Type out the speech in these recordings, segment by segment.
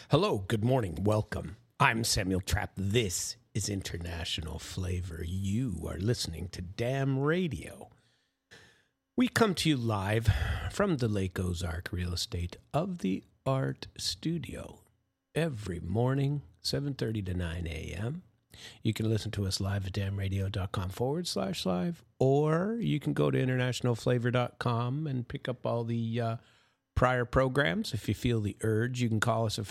Hello, good morning, welcome. I'm Samuel Trapp. This is International Flavor. You are listening to Damn Radio. We come to you live from the Lake Ozark Real Estate of the Art Studio every morning, 7:30 to 9 a.m. You can listen to us live at damradio.com/live, or you can go to internationalflavor.com and pick up all the prior programs. If you feel the urge, you can call us at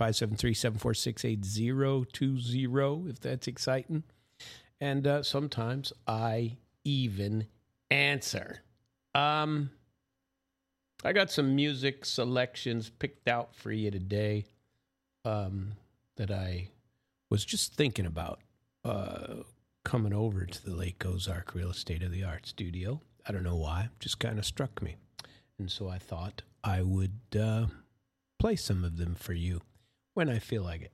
573-746-8020 if that's exciting. And sometimes I even answer. I got some music selections picked out for you today that I was just thinking about coming over to the Lake Ozark Real Estate of the Art Studio. I don't know why, just kind of struck me. And so I thought I would play some of them for you when I feel like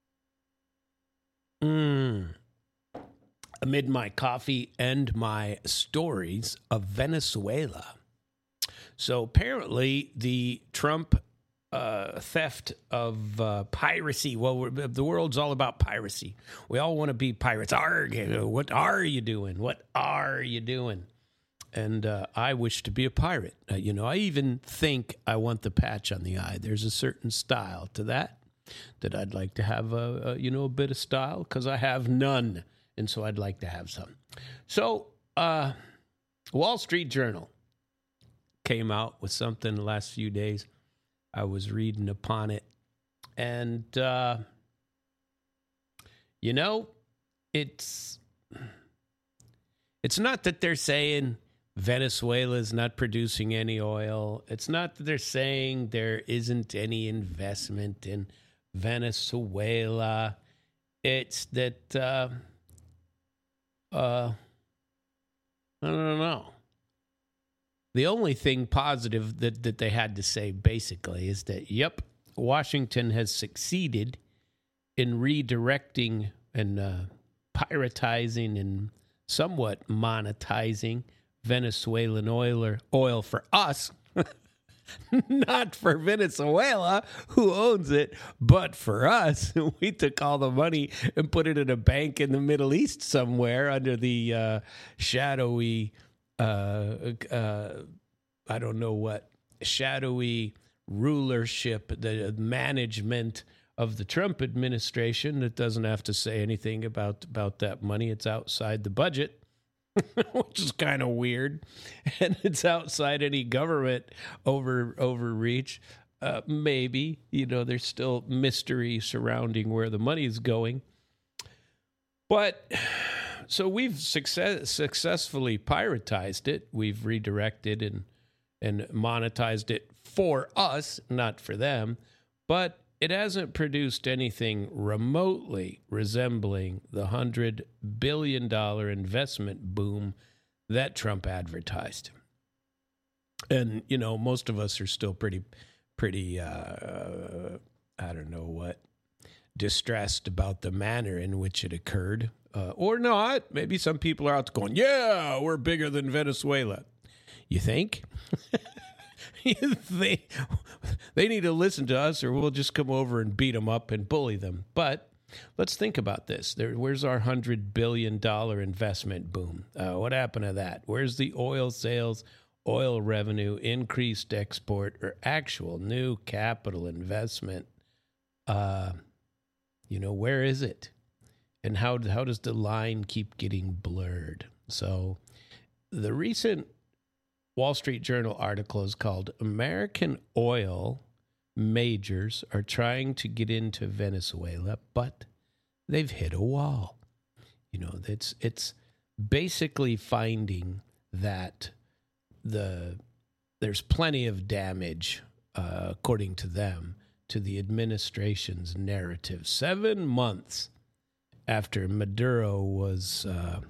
it. Amid my coffee and my stories of Venezuela. So apparently the Trump theft of piracy. Well, the world's all about piracy. We all want to be pirates. Arg, what are you doing? What are you doing? And I wish to be a pirate. I even think I want the patch on the eye. There's a certain style to that I'd like to have a bit of style, because I have none. And so I'd like to have some. So Wall Street Journal came out with something the last few days. I was reading upon it. And, it's not that they're saying Venezuela is not producing any oil. It's not that they're saying there isn't any investment in Venezuela. It's that, I don't know. The only thing positive that they had to say basically is that, Washington has succeeded in redirecting and piratizing and somewhat monetizing Venezuelan oil for us, not for Venezuela, who owns it, but for us. We took all the money and put it in a bank in the Middle East somewhere under the shadowy, shadowy rulership, the management of the Trump administration that doesn't have to say anything about that money. It's outside the budget. Which is kind of weird, and it's outside any government overreach. Maybe, there's still mystery surrounding where the money is going. But so we've successfully piratized it. We've redirected and monetized it for us, not for them. But it hasn't produced anything remotely resembling the $100 billion investment boom that Trump advertised. And, most of us are still pretty, distressed about the manner in which it occurred. Or not. Maybe some people are out going, yeah, we're bigger than Venezuela. You think? They need to listen to us, or we'll just come over and beat them up and bully them. But let's think about this. Where's our $100 billion investment boom? What happened to that? Where's the oil sales, oil revenue, increased export, or actual new capital investment? Where is it? And how does the line keep getting blurred? So the recent Wall Street Journal article is called "American Oil Majors Are Trying to Get into Venezuela, but They've hit a Wall." It's basically finding that there's plenty of damage, according to them, to the administration's narrative. 7 months after Maduro was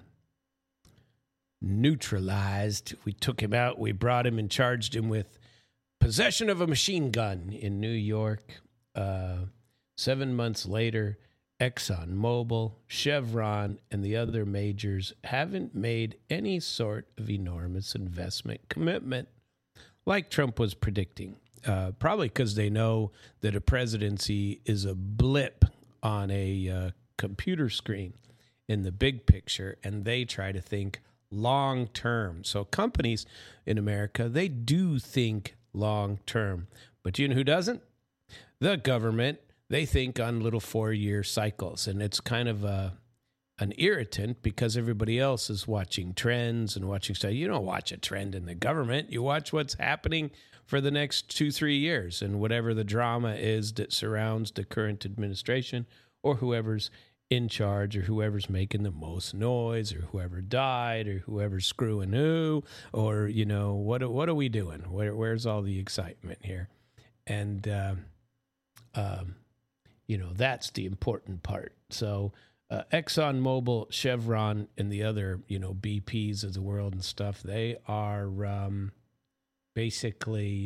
neutralized, we took him out, we brought him and charged him with possession of a machine gun in New York. 7 months later, ExxonMobil, Chevron, and the other majors haven't made any sort of enormous investment commitment like Trump was predicting. probably because they know that a presidency is a blip on a computer screen in the big picture, and they try to think long term. So companies in America, they do think long term. But you know who doesn't? The government. They think on little 4-year cycles, and it's kind of an irritant because everybody else is watching trends and watching stuff. You don't watch a trend in the government. You watch what's happening for the next 2-3 years, and whatever the drama is that surrounds the current administration or whoever's in charge or whoever's making the most noise or whoever died or whoever's screwing who, or, you know, what are we doing? Where's all the excitement here? And, you know, that's the important part. So ExxonMobil, Chevron, and the other, you know, BPs of the world and stuff, they are basically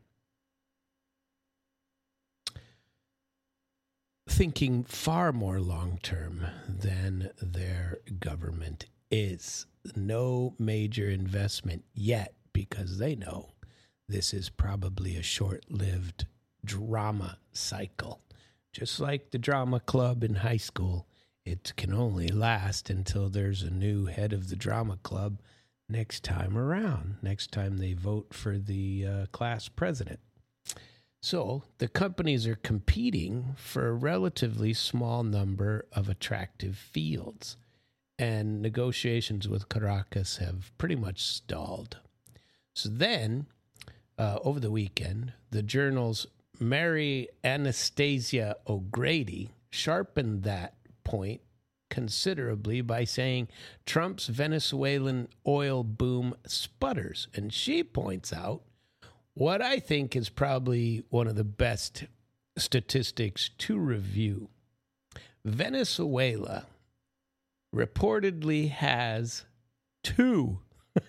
thinking far more long-term than their government is. No major investment yet because they know this is probably a short-lived drama cycle. Just like the drama club in high school, it can only last until there's a new head of the drama club next time around, next time they vote for the class president. So the companies are competing for a relatively small number of attractive fields, and negotiations with Caracas have pretty much stalled. So then, over the weekend, the journal's Mary Anastasia O'Grady sharpened that point considerably by saying Trump's Venezuelan oil boom sputters. And she points out what I think is probably one of the best statistics to review. Venezuela reportedly has two,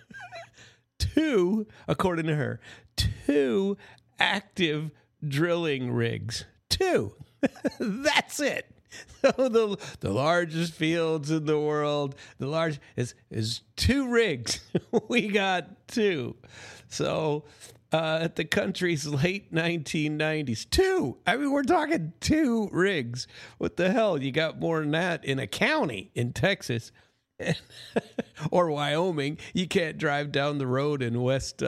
according to her, 2 active drilling rigs. 2. That's it. So the largest fields in the world, the large is 2 rigs. We got 2. So at the country's late 1990s, 2. I mean, we're talking 2 rigs. What the hell? You got more than that in a county in Texas or Wyoming. You can't drive down the road in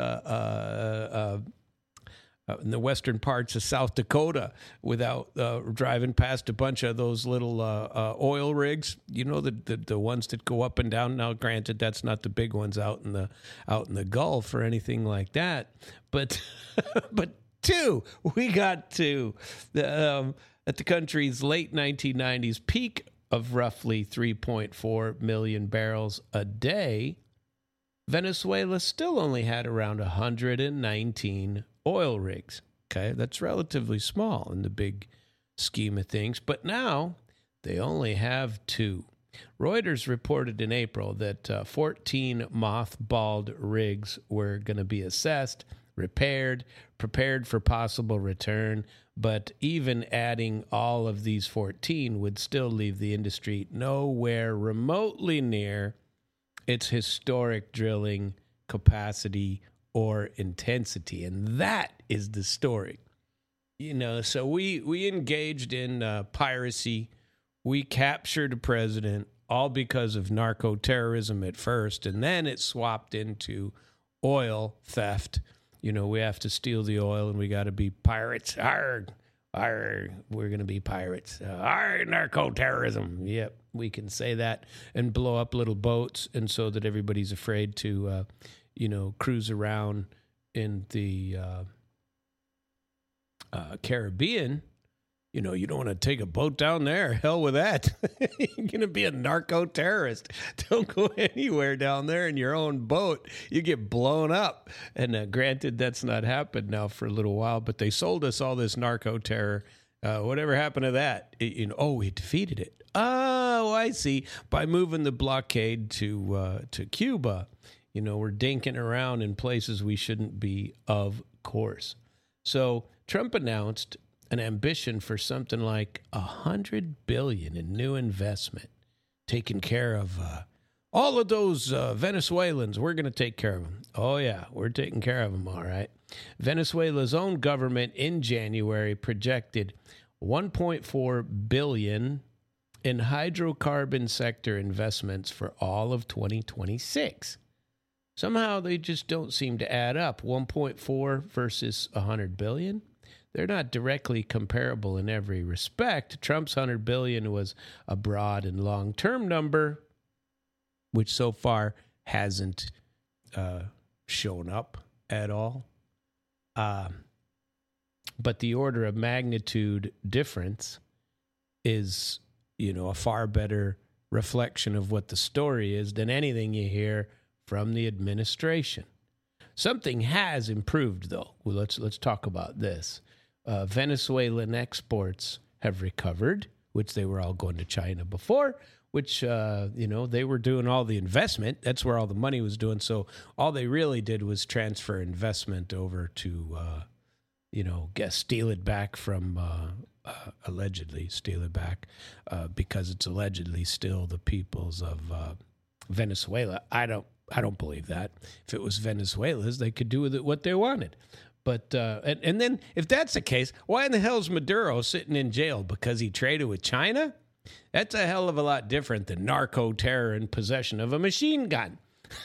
in the western parts of South Dakota without driving past a bunch of those little oil rigs. You know, the ones that go up and down. Now, granted, that's not the big ones out in the Gulf or anything like that. But but 2, we got 2 at the country's late 1990s peak of roughly 3.4 million barrels a day. Venezuela still only had around 119 oil rigs. Okay, that's relatively small in the big scheme of things. But now they only have 2. Reuters reported in April that 14 mothballed rigs were going to be assessed, repaired, prepared for possible return. But even adding all of these 14 would still leave the industry nowhere remotely near its historic drilling capacity or intensity. And that is the story. You know, so we engaged in piracy. We captured a president, all because of narco-terrorism at first, and then it swapped into oil theft. You know, we have to steal the oil, and we got to be pirates. Arr, arr, we're going to be pirates. Arr, narco-terrorism. Yep, we can say that and blow up little boats, and so that everybody's afraid to, cruise around in the Caribbean. You know, you don't want to take a boat down there. Hell with that. You're going to be a narco-terrorist. Don't go anywhere down there in your own boat. You get blown up. And granted, that's not happened now for a little while, but they sold us all this narco-terror. Whatever happened to that? We defeated it. Oh, I see. By moving the blockade to Cuba. You know, we're dinking around in places we shouldn't be, of course. So Trump announced an ambition for something like $100 billion in new investment, taking care of All of those Venezuelans, we're going to take care of them. Oh, yeah, we're taking care of them, all right. Venezuela's own government in January projected $1.4 billion in hydrocarbon sector investments for all of 2026. Somehow they just don't seem to add up. 1.4 versus 100 billion. They're not directly comparable in every respect. Trump's 100 billion was a broad and long-term number, which so far hasn't shown up at all. But the order of magnitude difference is, a far better reflection of what the story is than anything you hear from the administration. Something has improved, though. Well, let's talk about this. Venezuelan exports have recovered, which they were all going to China before, which, they were doing all the investment. That's where all the money was doing. So all they really did was transfer investment over to, steal it back from, allegedly steal it back because it's allegedly still the peoples of Venezuela. I don't believe that. If it was Venezuela's, they could do with it what they wanted. But and then if that's the case, why in the hell is Maduro sitting in jail? Because he traded with China? That's a hell of a lot different than narco terror and possession of a machine gun.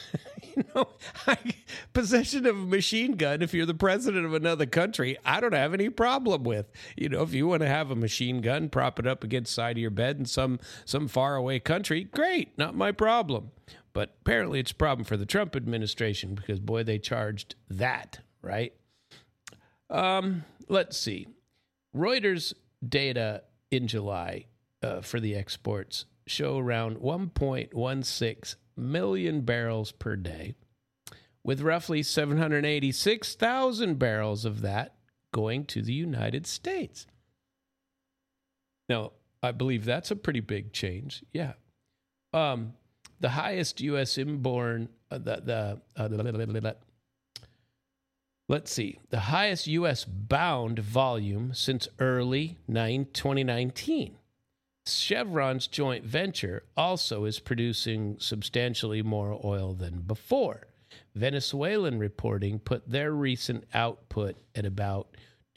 Possession of a machine gun, if you're the president of another country, I don't have any problem with. If you want to have a machine gun, prop it up against the side of your bed in some faraway country, great, not my problem. But apparently it's a problem for the Trump administration because, boy, they charged that, right? Let's see. Reuters data in July for the exports show around 1.16 million barrels per day, with roughly 786,000 barrels of that going to the United States. Now, I believe that's a pretty big change. Yeah. The highest U.S. inborn, let's see, the highest U.S. bound volume since early 2019. Chevron's joint venture also is producing substantially more oil than before. Venezuelan reporting put their recent output at about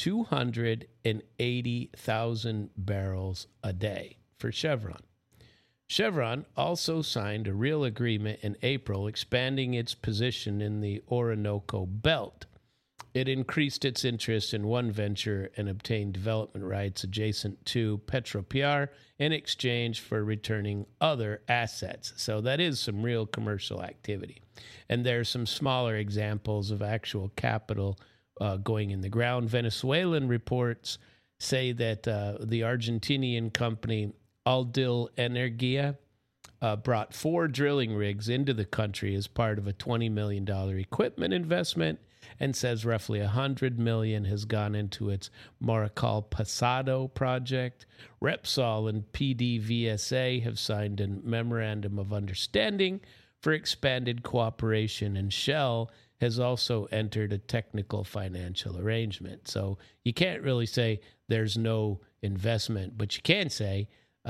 280,000 barrels a day for Chevron. Chevron also signed a real agreement in April expanding its position in the Orinoco Belt. It increased its interest in one venture and obtained development rights adjacent to Petropiar in exchange for returning other assets. So that is some real commercial activity. And there are some smaller examples of actual capital going in the ground. Venezuelan reports say that the Argentinian company Aldil Energia brought 4 drilling rigs into the country as part of a $20 million equipment investment, and says roughly $100 million has gone into its Maracal Pasado project. Repsol and PDVSA have signed a memorandum of understanding for expanded cooperation, and Shell has also entered a technical financial arrangement. So you can't really say there's no investment, but you can say,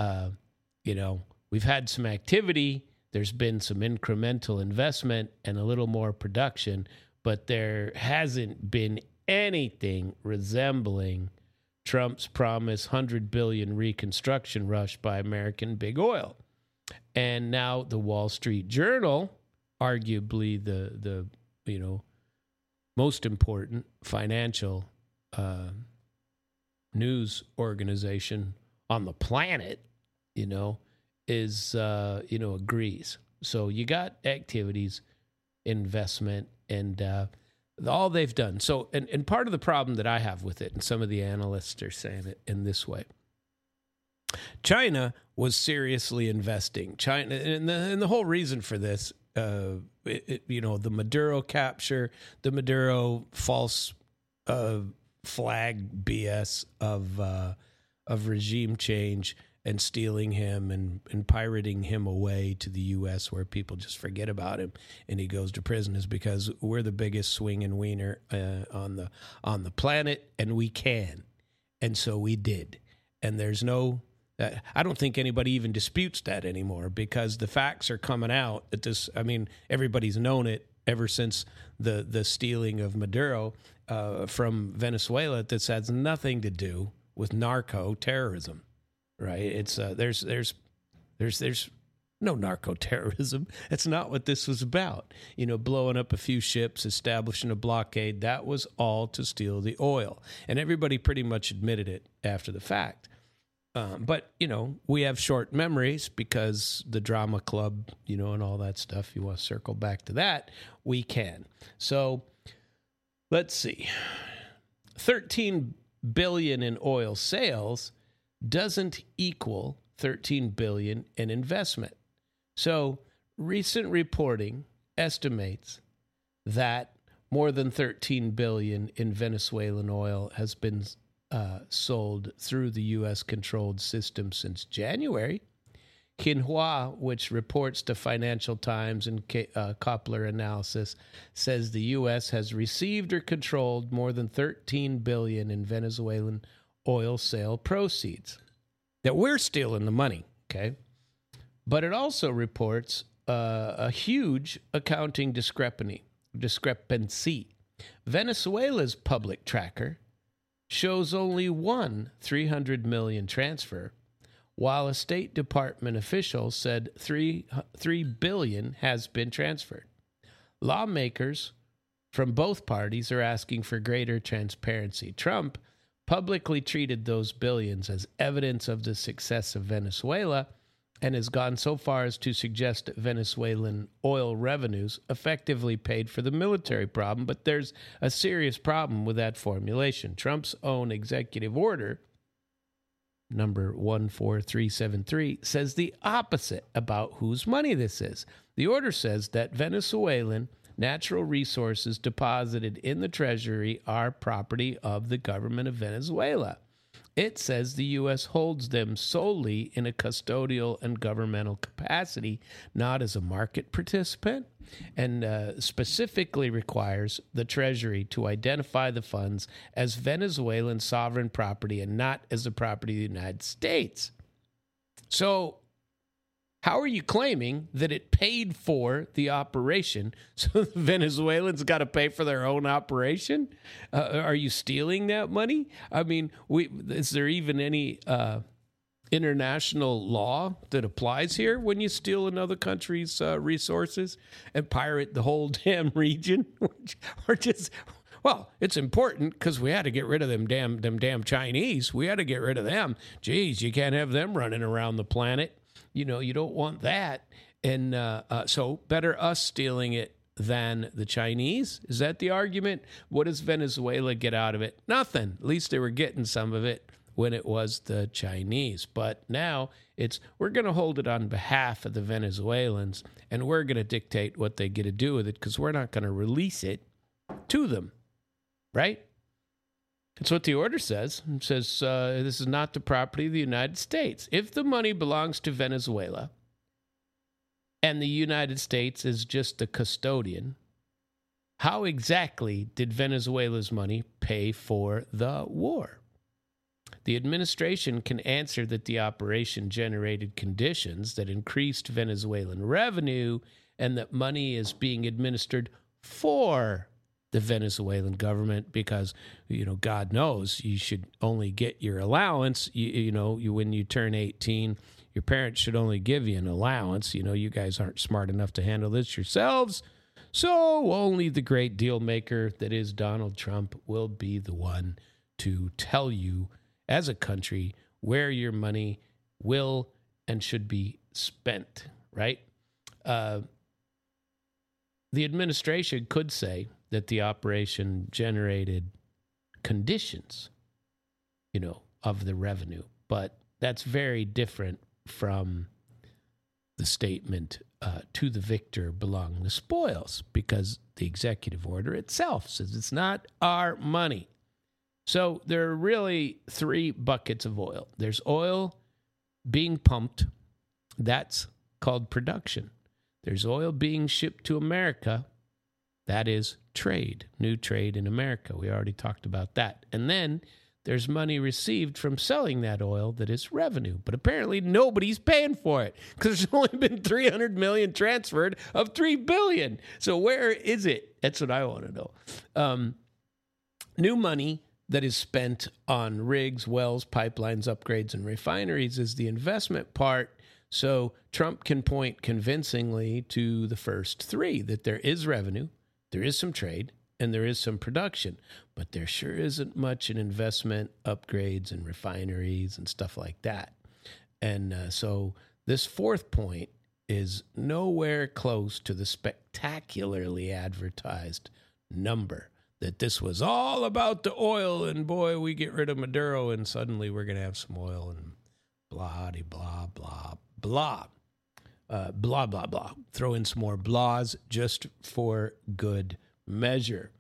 we've had some activity, there's been some incremental investment and a little more production, but there hasn't been anything resembling Trump's promised $100 billion reconstruction rush by American big oil. And now the Wall Street Journal, arguably the most important financial news organization on the planet, agrees. So you got activities, investment, and all they've done. So, and part of the problem that I have with it, and some of the analysts are saying it in this way, China was seriously investing. China, and the whole reason for this, the Maduro capture, the Maduro false flag BS of regime change and stealing him and pirating him away to the U.S. where people just forget about him and he goes to prison is because we're the biggest swinging wiener on the planet, and we can. And so we did. And there's no I don't think anybody even disputes that anymore because the facts are coming out that this, I mean, everybody's known it ever since the stealing of Maduro from Venezuela. This has nothing to do with narco terrorism, right? It's there's no narco terrorism. That's not what this was about. You know, blowing up a few ships, establishing a blockade, that was all to steal the oil. And everybody pretty much admitted it after the fact. But, you know, we have short memories because the drama club, you know, and all that stuff, you want to circle back to that, we can. So let's see. 13 billion in oil sales doesn't equal 13 billion in investment. So recent reporting estimates that more than 13 billion in Venezuelan oil has been sold through the U.S.-controlled system since January. Xinhua, which reports to Financial Times and Koppler Analysis, says the U.S. has received or controlled more than 13 billion in Venezuelan oil sale proceeds. That we're stealing the money, okay? But it also reports a huge accounting discrepancy. Venezuela's public tracker shows only one 300 million transfer, while a State Department official said 3 billion has been transferred. Lawmakers from both parties are asking for greater transparency. Trump publicly treated those billions as evidence of the success of Venezuela and has gone so far as to suggest that Venezuelan oil revenues effectively paid for the military problem. But there's a serious problem with that formulation. Trump's own executive order, number 14373, says the opposite about whose money this is. The order says that Venezuelan natural resources deposited in the Treasury are property of the government of Venezuela. It says the U.S. holds them solely in a custodial and governmental capacity, not as a market participant, and specifically requires the Treasury to identify the funds as Venezuelan sovereign property and not as the property of the United States. So how are you claiming that it paid for the operation so the Venezuelans got to pay for their own operation? Are you stealing that money? I mean, is there even any international law that applies here when you steal another country's resources and pirate the whole damn region? Or just... Well, it's important because we had to get rid of them damn Chinese. We had to get rid of them. Geez, you can't have them running around the planet. You know, you don't want that. And so better us stealing it than the Chinese? Is that the argument? What does Venezuela get out of it? Nothing. At least they were getting some of it when it was the Chinese. But now it's we're going to hold it on behalf of the Venezuelans, and we're going to dictate what they get to do with it because we're not going to release it to them. Right? That's what the order says. It says this is not the property of the United States. If the money belongs to Venezuela and the United States is just the custodian, how exactly did Venezuela's money pay for the war? The administration can answer that the operation generated conditions that increased Venezuelan revenue and that money is being administered for the Venezuelan government because, you know, God knows you should only get your allowance. When you turn 18, your parents should only give you an allowance. You know, you guys aren't smart enough to handle this yourselves. So only the great deal maker that is Donald Trump will be the one to tell you as a country where your money will and should be spent, right? The administration could say that the operation generated conditions, of the revenue. But that's very different from the statement, to the victor belong the spoils, because the executive order itself says it's not our money. So there are really three buckets of oil. There's oil being pumped. That's called production. There's oil being shipped to America. That is trade, new trade in America. We already talked about that. And then there's money received from selling that oil that is revenue. But apparently nobody's paying for it because there's only been $300 million transferred of $3 billion. So where is it? That's what I want to know. New money that is spent on rigs, wells, pipelines, upgrades, and refineries is the investment part. So Trump can point convincingly to the first three, that there is revenue, there is some trade, and there is some production, but there sure isn't much in investment, upgrades, and refineries and stuff like that. And so this fourth point is nowhere close to the spectacularly advertised number that this was all about the oil, and boy, we get rid of Maduro and suddenly we're going to have some oil and blah, blah, blah, blah. Blah, blah, blah. Throw in some more blahs just for good measure.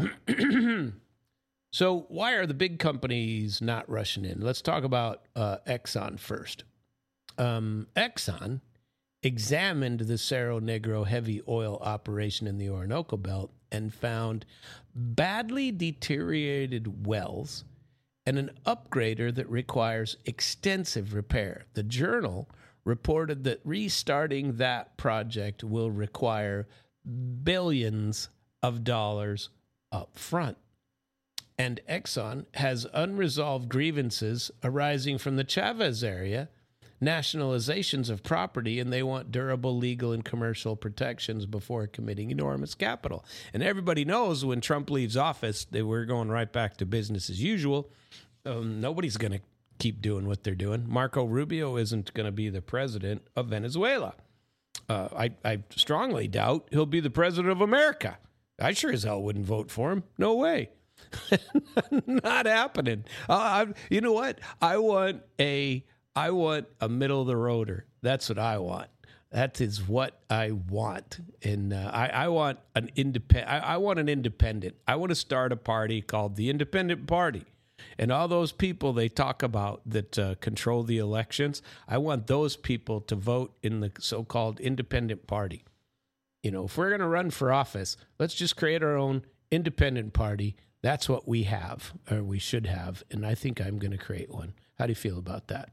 So why are the big companies not rushing in? Let's talk about Exxon first. Exxon examined the Cerro Negro heavy oil operation in the Orinoco Belt and found badly deteriorated wells and an upgrader that requires extensive repair. The Journal reported that restarting that project will require billions of dollars up front. And Exxon has unresolved grievances arising from the Chavez area, nationalizations of property, and they want durable legal and commercial protections before committing enormous capital. And everybody knows when Trump leaves office, we're going right back to business as usual. Nobody's going to keep doing what they're doing. Marco Rubio isn't going to be the president of Venezuela. I strongly doubt he'll be the president of America. I sure as hell wouldn't vote for him. No way. Not happening. You know what? I want a middle of the roader. That's what I want. That is what I want. And I want an independent. I want an independent. I want to start a party called the Independent Party. And all those people they talk about that control the elections, I want those people to vote in the so-called independent party. You know, if we're going to run for office, let's just create our own independent party. That's what we have, or we should have. And I think I'm going to create one. How do you feel about that?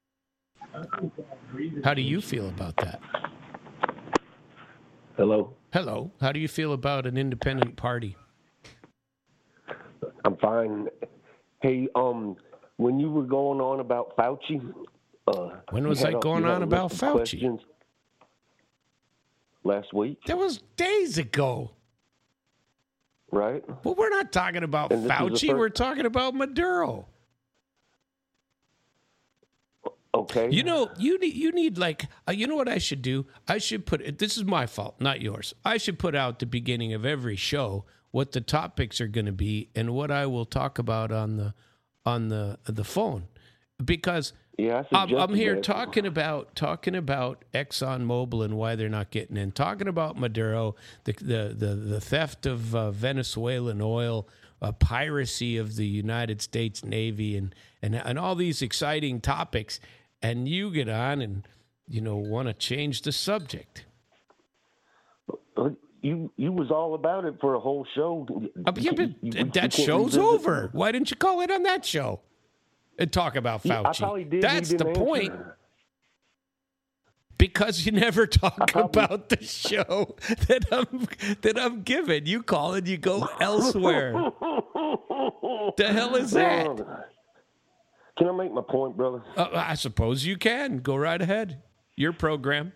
How do you feel about that? Hello. Hello. How do you feel about an independent party? I'm fine. Hey, when you were going on about Fauci, when was I going on about Fauci? Last week. That was days ago. Right. Well, we're not talking about Fauci. We're talking about Maduro. Okay. You know, you need like, you know what I should do? I should put, this is my fault, not yours. I should put out the beginning of every show what the topics are going to be and what I will talk about on the phone, because I'm here talking about ExxonMobil and why they're not getting in, talking about Maduro, the theft of Venezuelan oil, piracy of the United States Navy, and all these exciting topics, and you get on and want to change the subject. You was all about it for a whole show. That show's over. Why didn't you call it on that show and talk about Fauci? That's the point. Because you never talk about the show that I'm giving. You call it, you go elsewhere. The hell is that? Can I make my point, brother? I suppose you can. Go right ahead. Your program.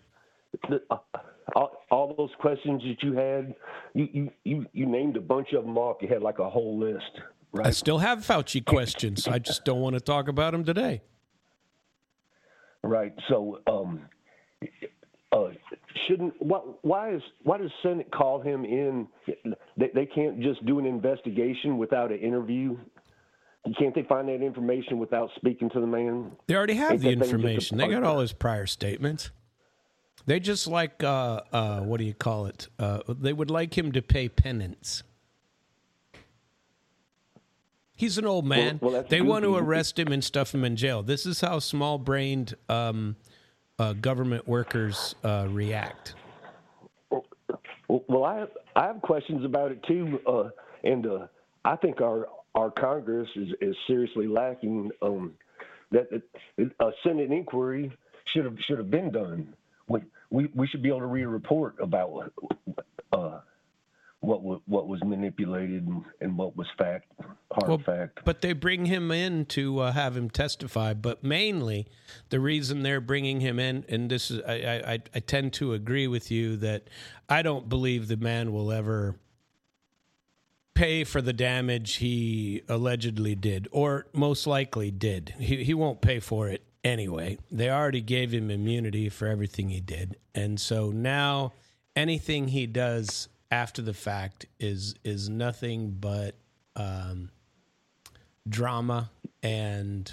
All those questions that you had, you named a bunch of them off. You had like a whole list, right? I still have Fauci questions. I just don't want to talk about them today. Right. So, why does Senate call him in? They can't just do an investigation without an interview. Can't they find that information without speaking to the man? They already have the information. They got all his prior statements. They just like, what do you call it? They would like him to pay penance. He's an old man. Well, they want to arrest him and stuff him in jail. This is how small-brained government workers react. Well, I have questions about it too, and I think our our Congress is seriously lacking. That a Senate inquiry should have been done. We should be able to read a report about what was manipulated and what was fact. Fact. But they bring him in to have him testify. But mainly, the reason they're bringing him in, and this is, I tend to agree with you that I don't believe the man will ever pay for the damage he allegedly did, or most likely did. He won't pay for it anyway. They already gave him immunity for everything he did, and so now anything he does after the fact is nothing but drama and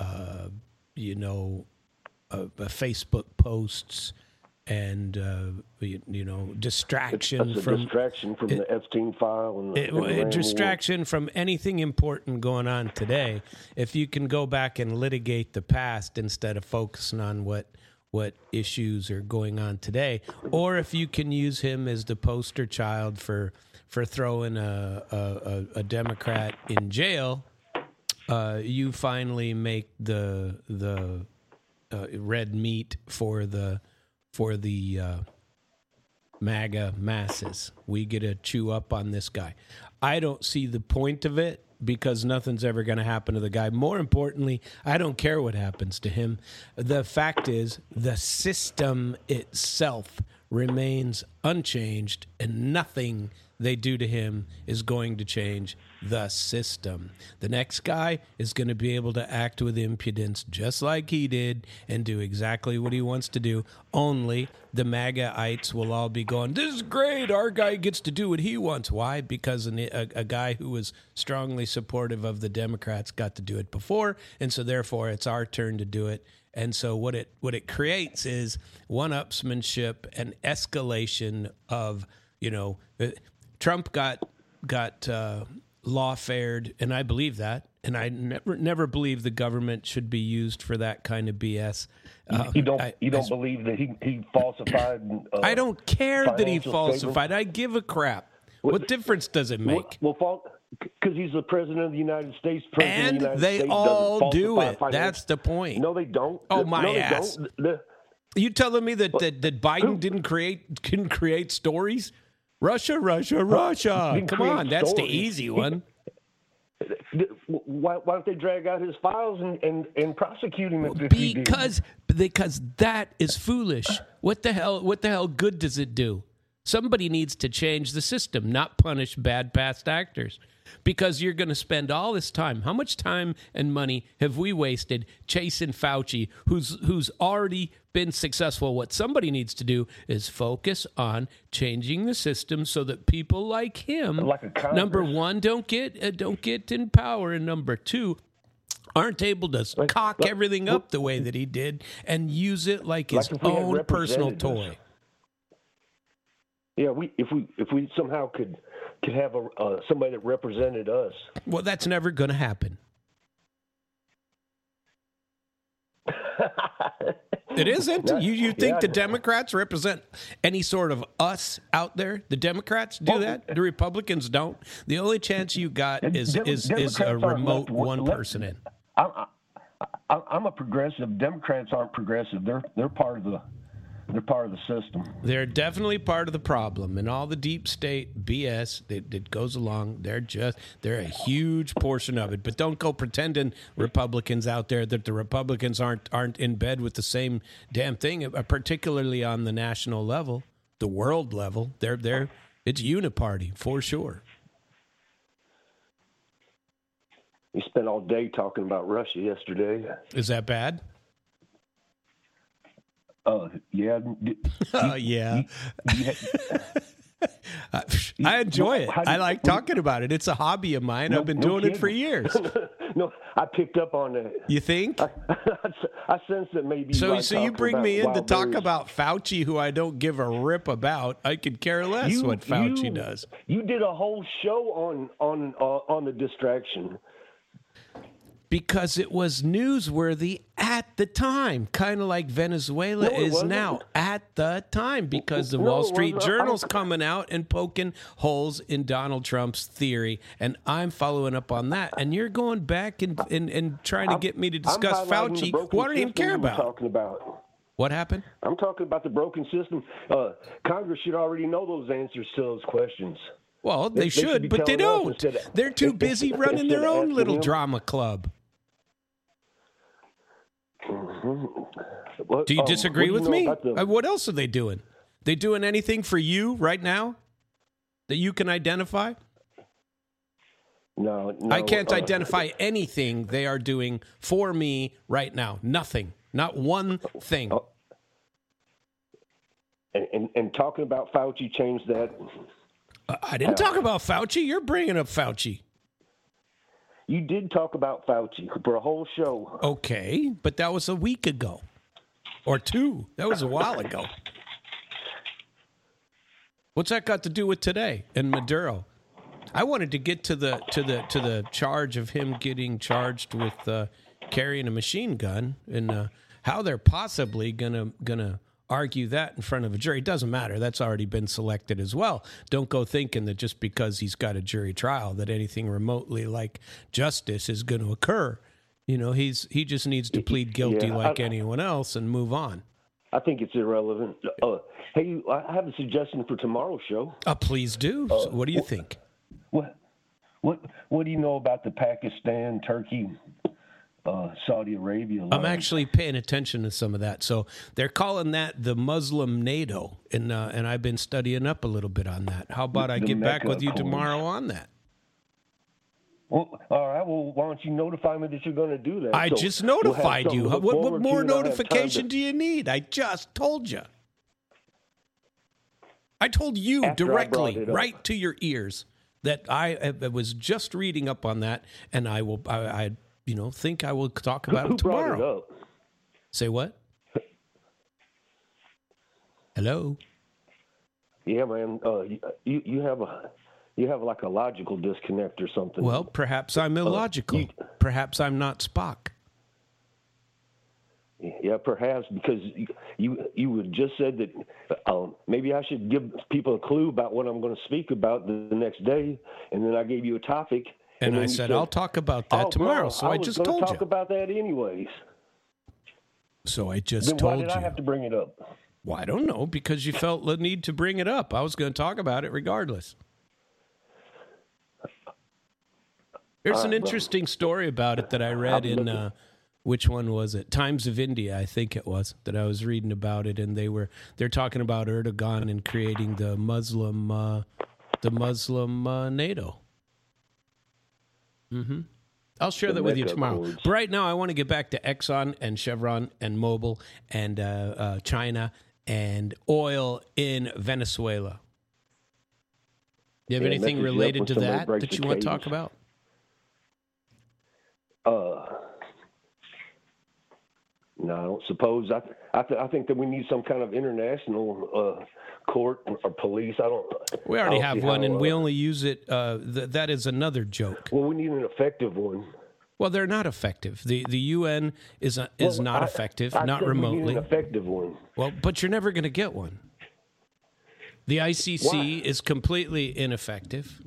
Facebook posts and distraction from the Epstein file and distraction from anything important going on today. If you can go back and litigate the past instead of focusing on what issues are going on today, or if you can use him as the poster child for throwing a Democrat in jail, you finally make the red meat for the MAGA masses. We get to chew up on this guy. I don't see the point of it because nothing's ever going to happen to the guy. More importantly, I don't care what happens to him. The fact is, the system itself remains unchanged, and nothing they do to him is going to change the system. The next guy is going to be able to act with impudence just like he did and do exactly what he wants to do. Only the MAGAites will all be going, this is great, our guy gets to do what he wants. Why? Because a guy who was strongly supportive of the Democrats got to do it before, and so therefore it's our turn to do it. And so what it creates is one-upsmanship and escalation of, Trump got lawfared, and I believe that, and I never believe the government should be used for that kind of BS. You don't believe that he falsified? I don't care that he falsified. I give a crap. What difference does it make? Well, because he's the president of the United States. And they all do it. That's the point. No, they don't. Oh, my ass. You telling me that Biden didn't create stories? Russia. Come on, that's the easy one. Why don't they drag out his files and prosecute him? Because that is foolish. What the hell good does it do? Somebody needs to change the system, not punish bad past actors. Because you're going to spend all this time. How much time and money have we wasted chasing Fauci, who's already been successful? What somebody needs to do is focus on changing the system so that people like him, number one, don't get in power, and number two, aren't able to cock everything up the way that he did and use it like his own personal toy. Yeah, if we somehow could have somebody that represented us. Well, that's never going to happen. It isn't. You think the Democrats represent any sort of us out there? The Democrats do that. The Republicans don't. The only chance you got is a remote one person in. I'm a progressive. Democrats aren't progressive. They're part of the. They're part of the system. They're definitely part of the problem, and all the deep state BS that goes along. They're a huge portion of it. But don't go pretending, Republicans out there, that the Republicans aren't in bed with the same damn thing. Particularly on the national level, the world level. It's uniparty for sure. We spent all day talking about Russia yesterday. Is that bad? Yeah. Yeah. I enjoy it. I like talking about it. It's a hobby of mine. I've been doing it for years. No, I picked up on that. You think? I sense that maybe. So you bring me in to talk about Fauci, who I don't give a rip about. I could care less what Fauci does. You did a whole show on the distraction. Because it was newsworthy at the time, kind of like Venezuela is now at the time, because the Wall Street Journal's coming out and poking holes in Donald Trump's theory, and I'm following up on that. And you're going back and trying to get me to discuss Fauci, who I don't even care about. Talking about. What happened? I'm talking about the broken system. Congress should already know those answers to those questions. Well, they should, but they don't. They're too busy running their own little drama club. Mm-hmm. Do you disagree with me? What else are they doing? They doing anything for you right now that you can identify? No. I can't identify anything they are doing for me right now. Nothing. Not one thing. And talking about Fauci changed that. I didn't talk about Fauci. You're bringing up Fauci. You did talk about Fauci for a whole show. Okay, but that was a week ago. Or two. That was a while ago. What's that got to do with today and Maduro? I wanted to get to the charge of him getting charged with carrying a machine gun, and how they're possibly gonna argue that in front of a jury. It doesn't matter. That's already been selected as well. Don't go thinking that just because he's got a jury trial that anything remotely like justice is going to occur. You know, he just needs to plead guilty like anyone else and move on. I think it's irrelevant. Hey, I have a suggestion for tomorrow's show. Please do. What do you think? What do you know about the Pakistan, Turkey, Saudi Arabia line? I'm actually paying attention to some of that. So they're calling that the Muslim NATO, and I've been studying up a little bit on that. How about I get back with you tomorrow on that? Well, all right. Well, why don't you notify me that you're going to do that? I just notified you. What more notification do you need? I just told you. I told you directly, right to your ears, that I was just reading up on that, and I think I will talk about it tomorrow. Who brought it up? Say what? Hello? Yeah, man. You have like a logical disconnect or something. Well, perhaps I'm illogical. Perhaps I'm not Spock. Yeah, perhaps, because you had just said that maybe I should give people a clue about what I'm going to speak about the next day, and then I gave you a topic. And I said, I'll talk about that tomorrow. No, so I just told you. talk about that anyways. So I just then told you. Why did I have to bring it up? Well, I don't know, because you felt the need to bring it up. I was going to talk about it regardless. There's an interesting story about it that I read in, which one was it? Times of India, I think it was, that I was reading about it, and they're talking about Erdogan and creating the Muslim NATO. Mm-hmm. I'll share that with you tomorrow. But right now, I want to get back to Exxon and Chevron and Mobil and China and oil in Venezuela. Do you have anything related to that you want to talk about? No, I don't suppose. I think that we need some kind of international court or police. We already have one, and we only use it. That is another joke. Well, we need an effective one. Well, they're not effective. The UN is not effective, not remotely. We need an effective one. Well, but you're never going to get one. The ICC is completely ineffective.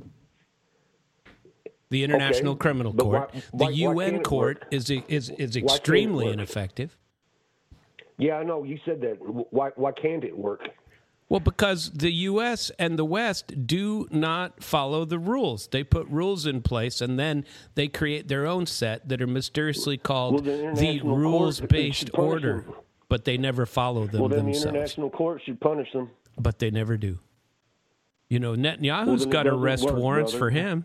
The International Criminal Court, the UN court is extremely ineffective. Yeah, I know. You said that. Why can't it work? Well, because the U.S. and the West do not follow the rules. They put rules in place, and then they create their own set that are mysteriously called the rules-based order, but they never follow them themselves. The International Court should punish them. But they never do. You know, Netanyahu's got arrest warrants for him.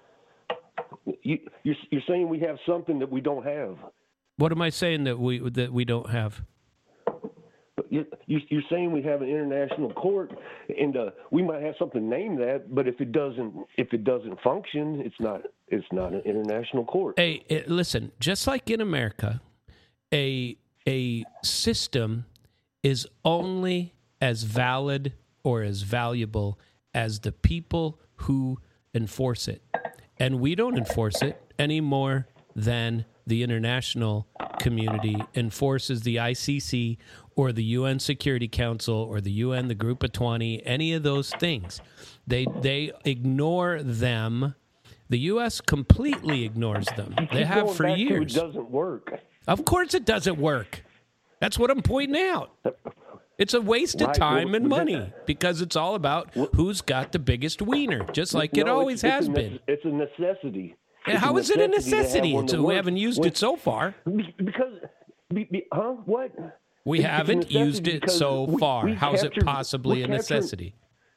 You're saying we have something that we don't have. What am I saying that we don't have? You're saying we have an international court, and we might have something named that, but if it doesn't function, it's not an international court. Hey, listen, just like in America, a system is only as valid or as valuable as the people who enforce it. And we don't enforce it any more than the international community enforces the ICC or the UN Security Council or the UN, the Group of 20, any of those things. They ignore them. The U.S. completely ignores them. They have for years. It doesn't work. Of course it doesn't work. That's what I'm pointing out. It's a waste of time and money because it's all about who's got the biggest wiener, just like it always has been. It's a necessity. How is it a necessity? We haven't used it so far. Because, what? We haven't used it so far. How is it possibly a necessity?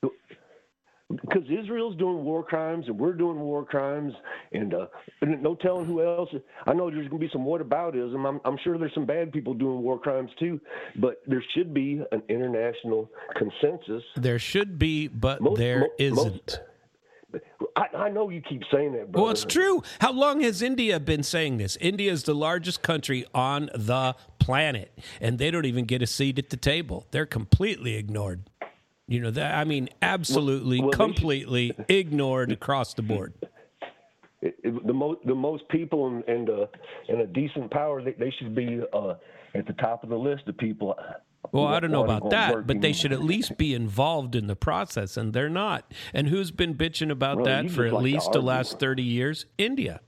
Because Israel's doing war crimes and we're doing war crimes, and no telling who else. I know there's going to be some whataboutism. I'm sure there's some bad people doing war crimes too, but there should be an international consensus. There should be, but there isn't. I know you keep saying that, brother. Well, it's true. How long has India been saying this? India is the largest country on the planet, and they don't even get a seat at the table. They're completely ignored. You know that? I mean, absolutely, completely ignored across the board. The most people and a decent power, they should be at the top of the list of people. Well, I don't know about that, but they should at least be involved in the process, and they're not. And who's been bitching about that for at least the last 30 years? India.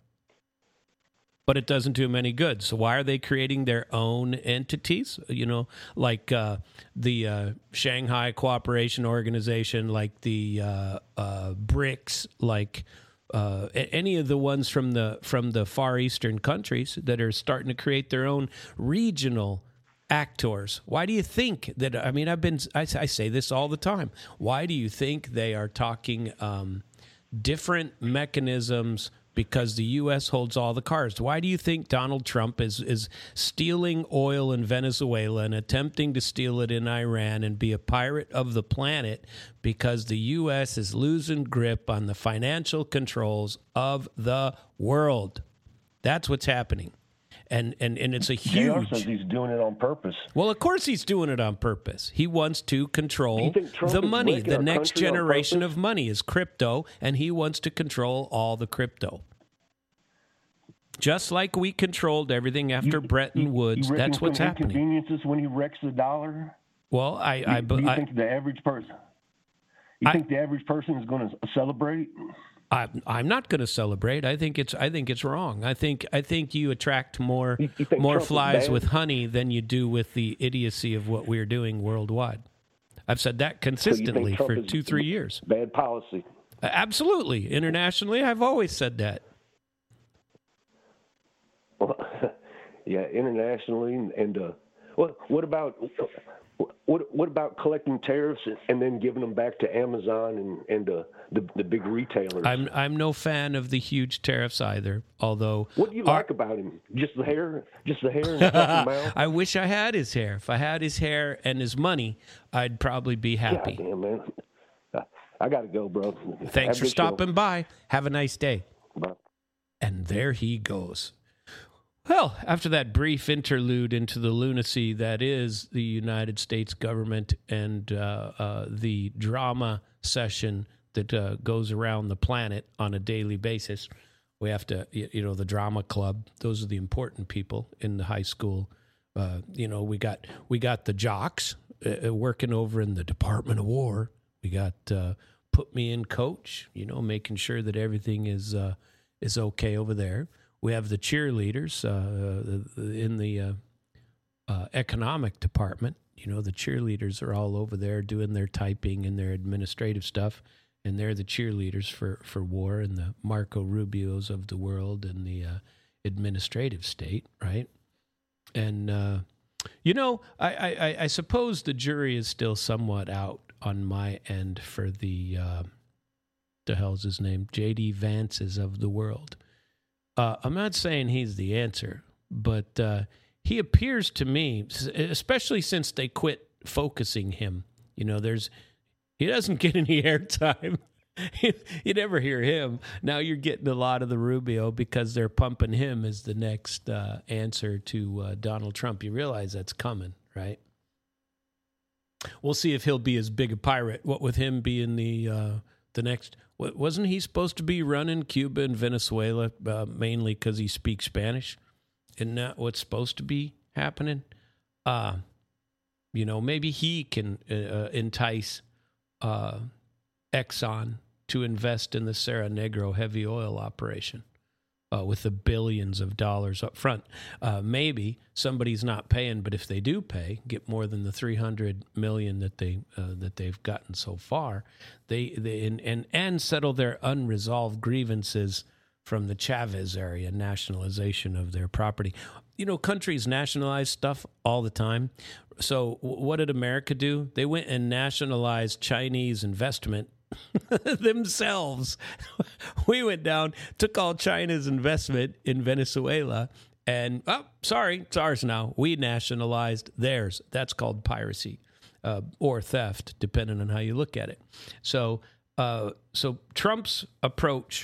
But it doesn't do them any good. So why are they creating their own entities? You know, like the Shanghai Cooperation Organization, like the BRICS, like any of the ones from the Far Eastern countries that are starting to create their own regional actors. Why do you think that? I mean, I say this all the time. Why do you think they are talking different mechanisms? Because the U.S. holds all the cards. Why do you think Donald Trump is stealing oil in Venezuela and attempting to steal it in Iran and be a pirate of the planet? Because the U.S. is losing grip on the financial controls of the world. That's what's happening. And it's a huge... JR says he's doing it on purpose. Well, of course he's doing it on purpose. He wants to control the money. The next generation of money is crypto, and he wants to control all the crypto. Just like we controlled everything after Bretton Woods, that's what's happening. Inconveniences when he wrecks the dollar? Well, do you think the average person... You think the average person is going to celebrate? I'm not going to celebrate. I think it's wrong. I think you attract more flies with honey than you do with the idiocy of what we're doing worldwide. I've said that consistently for 2-3 years. Bad policy. Absolutely. Internationally, I've always said that. Well, yeah, internationally, and what about collecting tariffs and then giving them back to Amazon and the big retailers? I'm no fan of the huge tariffs either. Although, what do you like about him? Just the hair and the mouth. I wish I had his hair. If I had his hair and his money, I'd probably be happy. God damn, man. I got to go, bro. Thanks for stopping by. Have a nice day. Bye. And there he goes. Well, after that brief interlude into the lunacy that is the United States government and the drama session that goes around the planet on a daily basis, we have to, the drama club, those are the important people in the high school. We got the jocks working over in the Department of War. We got put me in coach, making sure that everything is okay over there. We have the cheerleaders in the economic department. The cheerleaders are all over there doing their typing and their administrative stuff, and they're the cheerleaders for war and the Marco Rubios of the world and the administrative state, right? And, I suppose the jury is still somewhat out on my end for the hell's his name? J.D. Vance's of the world. I'm not saying he's the answer, but he appears to me, especially since they quit focusing him. He doesn't get any airtime. You never hear him. Now you're getting a lot of the Rubio because they're pumping him as the next answer to Donald Trump. You realize that's coming, right? We'll see if he'll be as big a pirate. What with him being the the next. Wasn't he supposed to be running Cuba and Venezuela mainly because he speaks Spanish? Isn't that what's supposed to be happening? Maybe he can entice Exxon to invest in the Cerro Negro heavy oil operation with the billions of dollars up front. Maybe somebody's not paying, but if they do pay, get more than the $300 million that they've gotten so far, and settle their unresolved grievances from the Chavez area, nationalization of their property. Countries nationalize stuff all the time. So what did America do? They went and nationalized Chinese investment themselves. We went down, took all China's investment in Venezuela, and sorry, it's ours now. We nationalized theirs. That's called piracy or theft, depending on how you look at it. So Trump's approach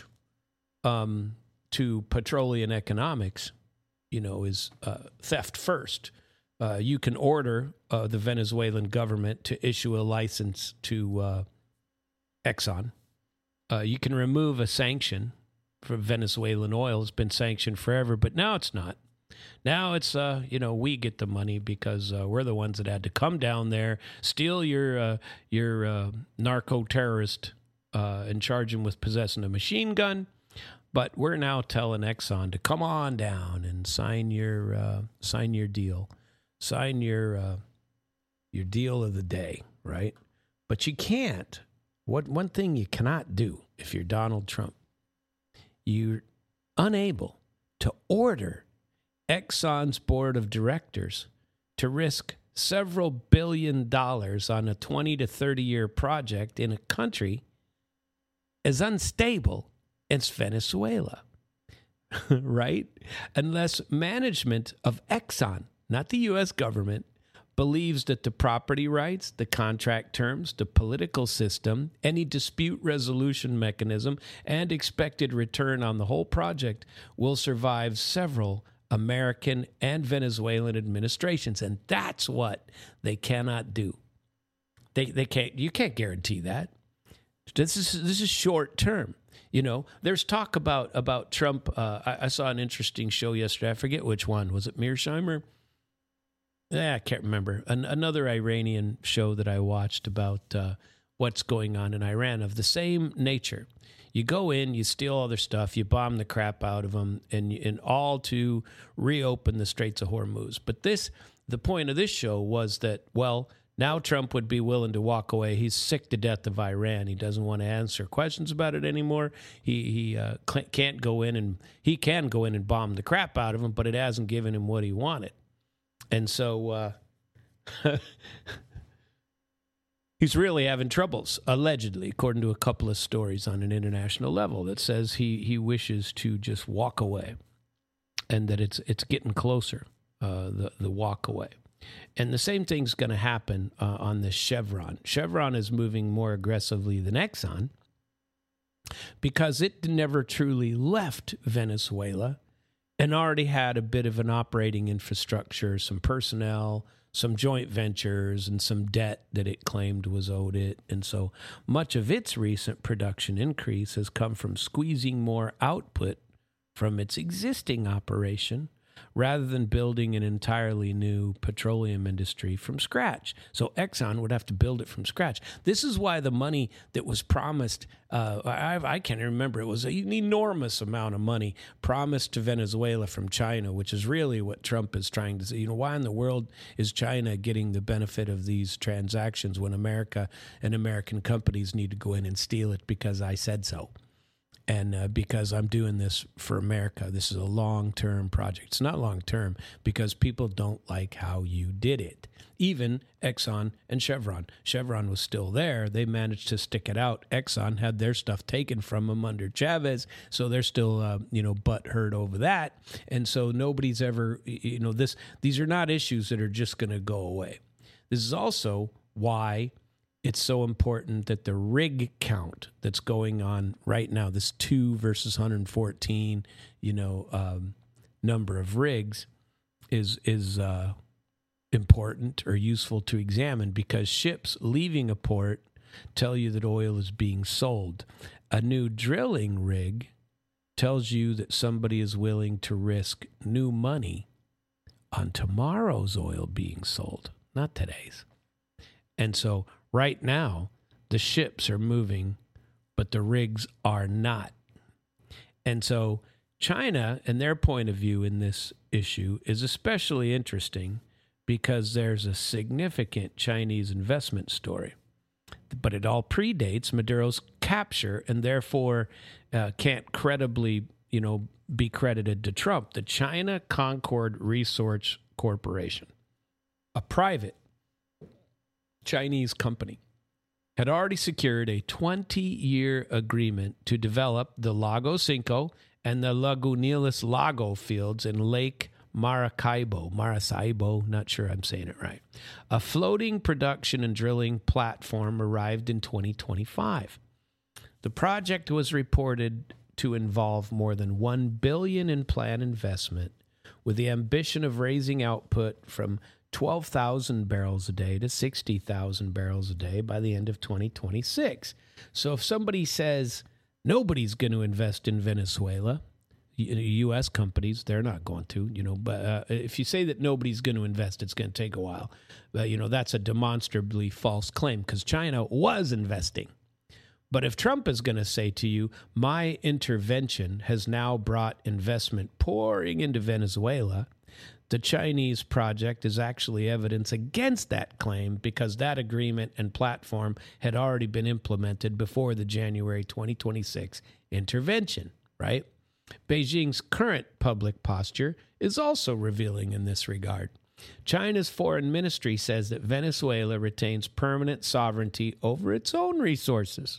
to petroleum economics, is theft first. You can order the Venezuelan government to issue a license to Exxon. You can remove a sanction for Venezuelan oil. It's been sanctioned forever, but now it's not. Now it's, we get the money because we're the ones that had to come down there, steal your narco-terrorist and charge him with possessing a machine gun. But we're now telling Exxon to come on down and sign your deal. Sign your deal of the day, right? But you can't. One thing you cannot do if you're Donald Trump, you're unable to order Exxon's board of directors to risk several $1 billion on a 20 to 30-year project in a country as unstable as Venezuela, right? Unless management of Exxon, not the U.S. government, believes that the property rights, the contract terms, the political system, any dispute resolution mechanism, and expected return on the whole project will survive several American and Venezuelan administrations. And that's what they cannot do. They can't. You can't guarantee that. This is short term. There's talk about Trump. I saw an interesting show yesterday. I forget which one. Was it Mearsheimer? I can't remember. Another Iranian show that I watched about what's going on in Iran of the same nature. You go in, you steal all their stuff, you bomb the crap out of them, and all to reopen the Straits of Hormuz. But the point of this show was that, now Trump would be willing to walk away. He's sick to death of Iran. He doesn't want to answer questions about it anymore. He can't go in and he can go in and bomb the crap out of him, but it hasn't given him what he wanted. And so he's really having troubles, allegedly, according to a couple of stories on an international level that says he wishes to just walk away, and that it's getting closer, the walk away. And the same thing's going to happen on the Chevron. Chevron is moving more aggressively than Exxon because it never truly left Venezuela and already had a bit of an operating infrastructure, some personnel, some joint ventures, and some debt that it claimed was owed it. And so much of its recent production increase has come from squeezing more output from its existing operation rather than building an entirely new petroleum industry from scratch. So Exxon would have to build it from scratch. This is why the money that was promised, I can't remember, it was an enormous amount of money promised to Venezuela from China, which is really what Trump is trying to say. Why in the world is China getting the benefit of these transactions when America and American companies need to go in and steal it because I said so? And because I'm doing this for America. This is a long-term project. It's not long-term because people don't like how you did it. Even Exxon and Chevron. Chevron was still there. They managed to stick it out. Exxon had their stuff taken from them under Chavez, so they're still, butthurt over that. And so nobody's ever, these are not issues that are just going to go away. This is also why it's so important that the rig count that's going on right now, this 2 versus 114, number of rigs, is important or useful to examine, because ships leaving a port tell you that oil is being sold. A new drilling rig tells you that somebody is willing to risk new money on tomorrow's oil being sold, not today's. And so right now, the ships are moving, but the rigs are not. And so China and their point of view in this issue is especially interesting because there's a significant Chinese investment story. But it all predates Maduro's capture and therefore can't credibly, be credited to Trump. The China Concord Resource Corporation, a private Chinese company, had already secured a 20-year agreement to develop the Lago Cinco and the Lagunillas Lago fields in Lake Maracaibo, not sure I'm saying it right. A floating production and drilling platform arrived in 2025. The project was reported to involve more than $1 billion in planned investment, with the ambition of raising output from 12,000 barrels a day to 60,000 barrels a day by the end of 2026. So if somebody says nobody's going to invest in Venezuela, U.S. companies, they're not going to, but if you say that nobody's going to invest, it's going to take a while. That's a demonstrably false claim because China was investing. But if Trump is going to say to you, my intervention has now brought investment pouring into Venezuela, the Chinese project is actually evidence against that claim because that agreement and platform had already been implemented before the January 2026 intervention, right? Beijing's current public posture is also revealing in this regard. China's foreign ministry says that Venezuela retains permanent sovereignty over its own resources.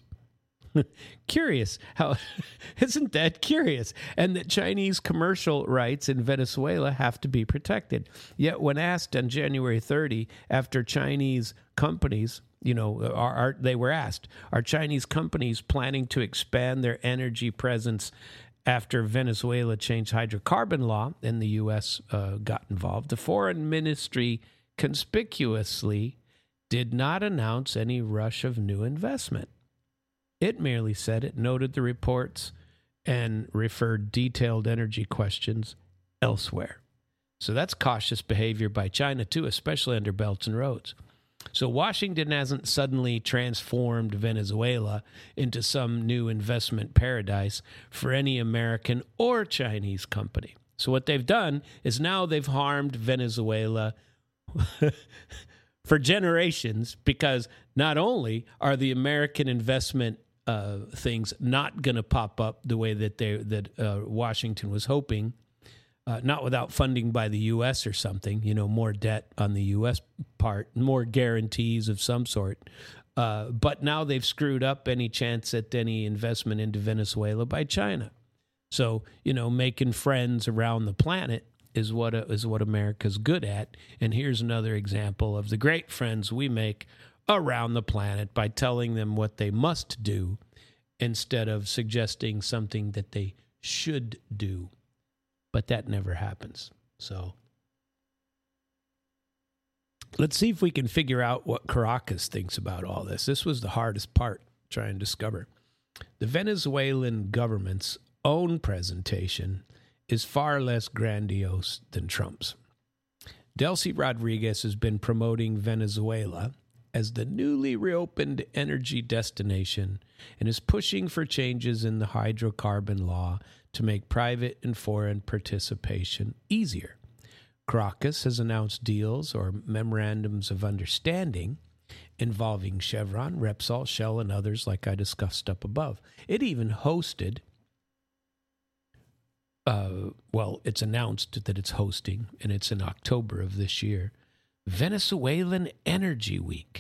Curious. How isn't that curious? And that Chinese commercial rights in Venezuela have to be protected. Yet when asked on January 30, after Chinese companies, they were asked, are Chinese companies planning to expand their energy presence after Venezuela changed hydrocarbon law and the U.S. got involved? The foreign ministry conspicuously did not announce any rush of new investment. It merely said it noted the reports and referred detailed energy questions elsewhere. So that's cautious behavior by China, too, especially under belts and roads. So Washington hasn't suddenly transformed Venezuela into some new investment paradise for any American or Chinese company. So what they've done is now they've harmed Venezuela for generations because not only are the American investment things not going to pop up the way that Washington was hoping, not without funding by the U.S. or something, more debt on the U.S. part, more guarantees of some sort. But now they've screwed up any chance at any investment into Venezuela by China. So, making friends around the planet is what America's good at. And here's another example of the great friends we make around the planet by telling them what they must do instead of suggesting something that they should do. But that never happens. So let's see if we can figure out what Caracas thinks about all this. This was the hardest part, trying to discover. The Venezuelan government's own presentation is far less grandiose than Trump's. Delcy Rodriguez has been promoting Venezuela as the newly reopened energy destination and is pushing for changes in the hydrocarbon law to make private and foreign participation easier. Caracas has announced deals or memorandums of understanding involving Chevron, Repsol, Shell, and others like I discussed up above. It even hosted, it's announced that it's hosting, and it's in October of this year, Venezuelan Energy Week.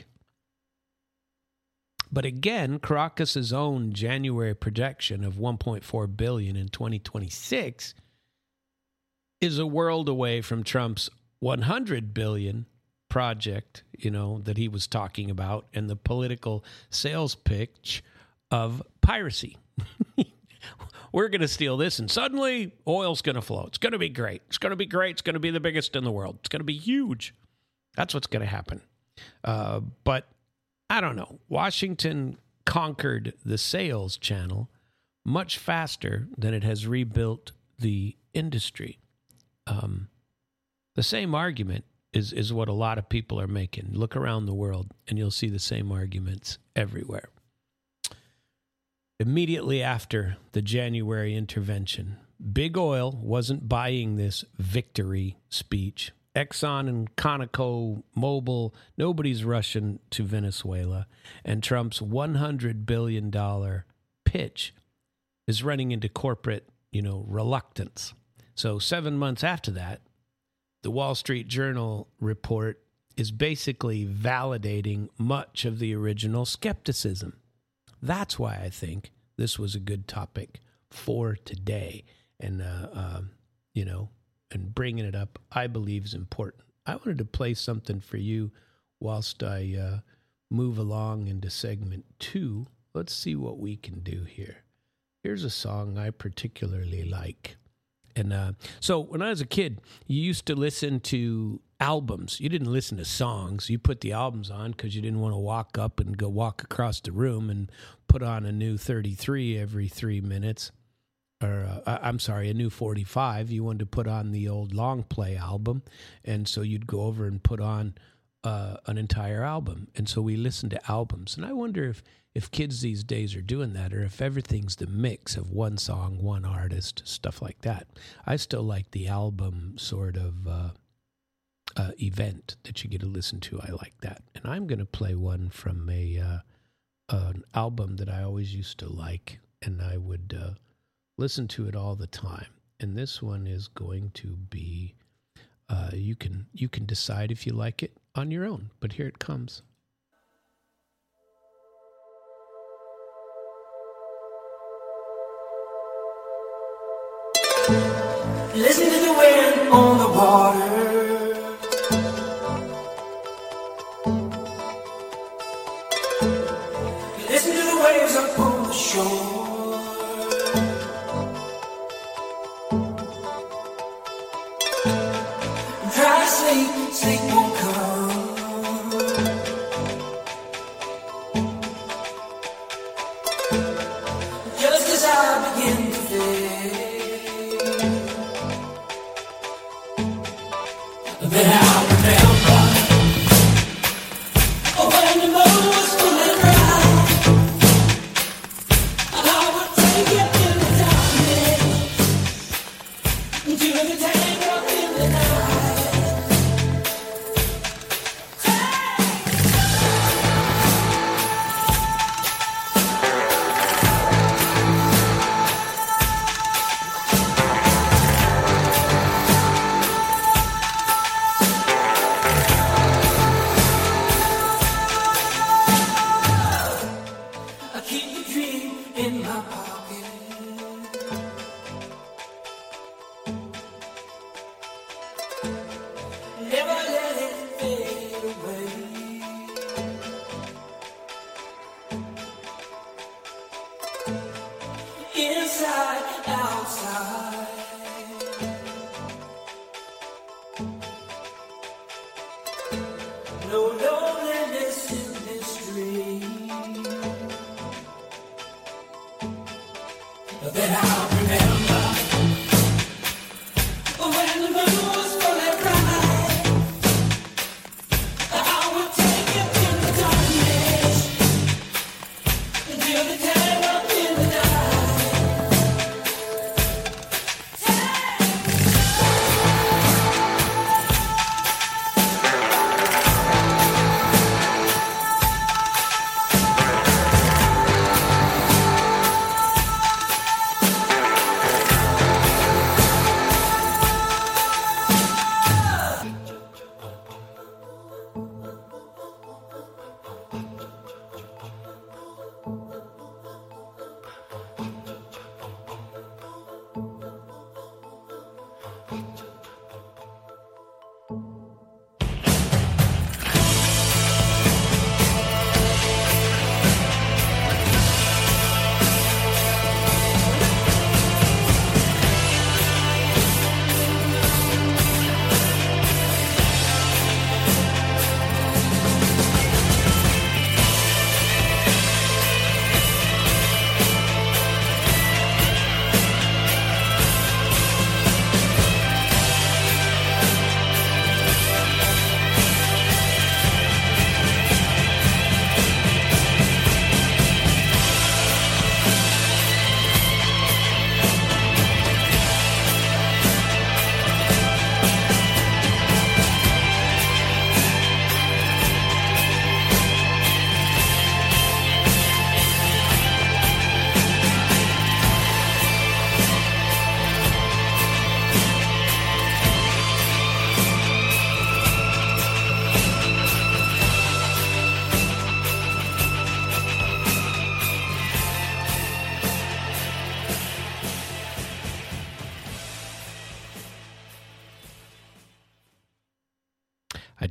But again, Caracas' own January projection of $1.4 billion in 2026 is a world away from Trump's $100 billion project, that he was talking about, and the political sales pitch of piracy. We're going to steal this, and suddenly oil's going to flow. It's going to be great. It's going to be great. It's going to be the biggest in the world. It's going to be huge. That's what's going to happen. But I don't know. Washington conquered the sales channel much faster than it has rebuilt the industry. The same argument is what a lot of people are making. Look around the world and you'll see the same arguments everywhere. Immediately after the January intervention, Big Oil wasn't buying this victory speech. Exxon and Conoco, Mobil, nobody's rushing to Venezuela. And Trump's $100 billion pitch is running into corporate, reluctance. So 7 months after that, the Wall Street Journal report is basically validating much of the original skepticism. That's why I think this was a good topic for today. And, and bringing it up, I believe, is important. I wanted to play something for you whilst I move along into segment 2. Let's see what we can do here. Here's a song I particularly like. And so when I was a kid, you used to listen to albums. You didn't listen to songs. You put the albums on because you didn't want to walk up and go walk across the room and put on a new 33 every 3 minutes. Or, a new 45. You wanted to put on the old long play album. And so you'd go over and put on an entire album. And so we listened to albums. And I wonder if kids these days are doing that, or if everything's the mix of one song, one artist, stuff like that. I still like the album sort of event that you get to listen to. I like that. And I'm going to play one from an album that I always used to like, and I would listen to it all the time. And this one is going to be, you can decide if you like it on your own, but here it comes. Listen to the wind on the water. Listen to the waves up on the shore. Try to sleep, sleep won't come. Just as I begin to fade. Then I remember when the moon was feeling right, and I would take you in the darkness, into the tangle in the night.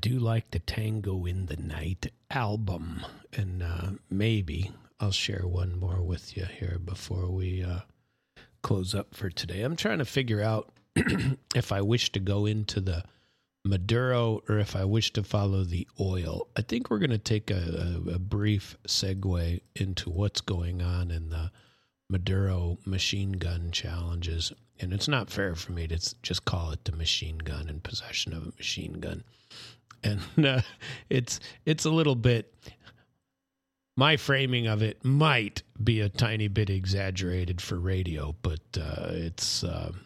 do like the Tango in the Night album. And maybe I'll share one more with you here before we close up for today. I'm trying to figure out if I wish to go into the Maduro or if I wish to follow the oil. I think we're going to take a brief segue into what's going on in the Maduro machine gun challenges. And it's not fair for me to just call it the machine gun and possession of a machine gun. And it's a little bit, my framing of it might be a tiny bit exaggerated for radio, but it's,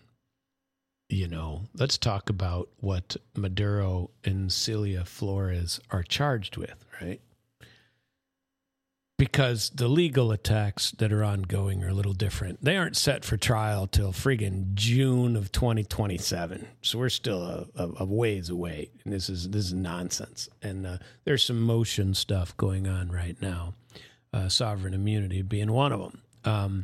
let's talk about what Maduro and Celia Flores are charged with, right? Because the legal attacks that are ongoing are a little different. They aren't set for trial till friggin' June of 2027. So we're still a ways away. And this is nonsense. And there's some motion stuff going on right now. Sovereign immunity being one of them.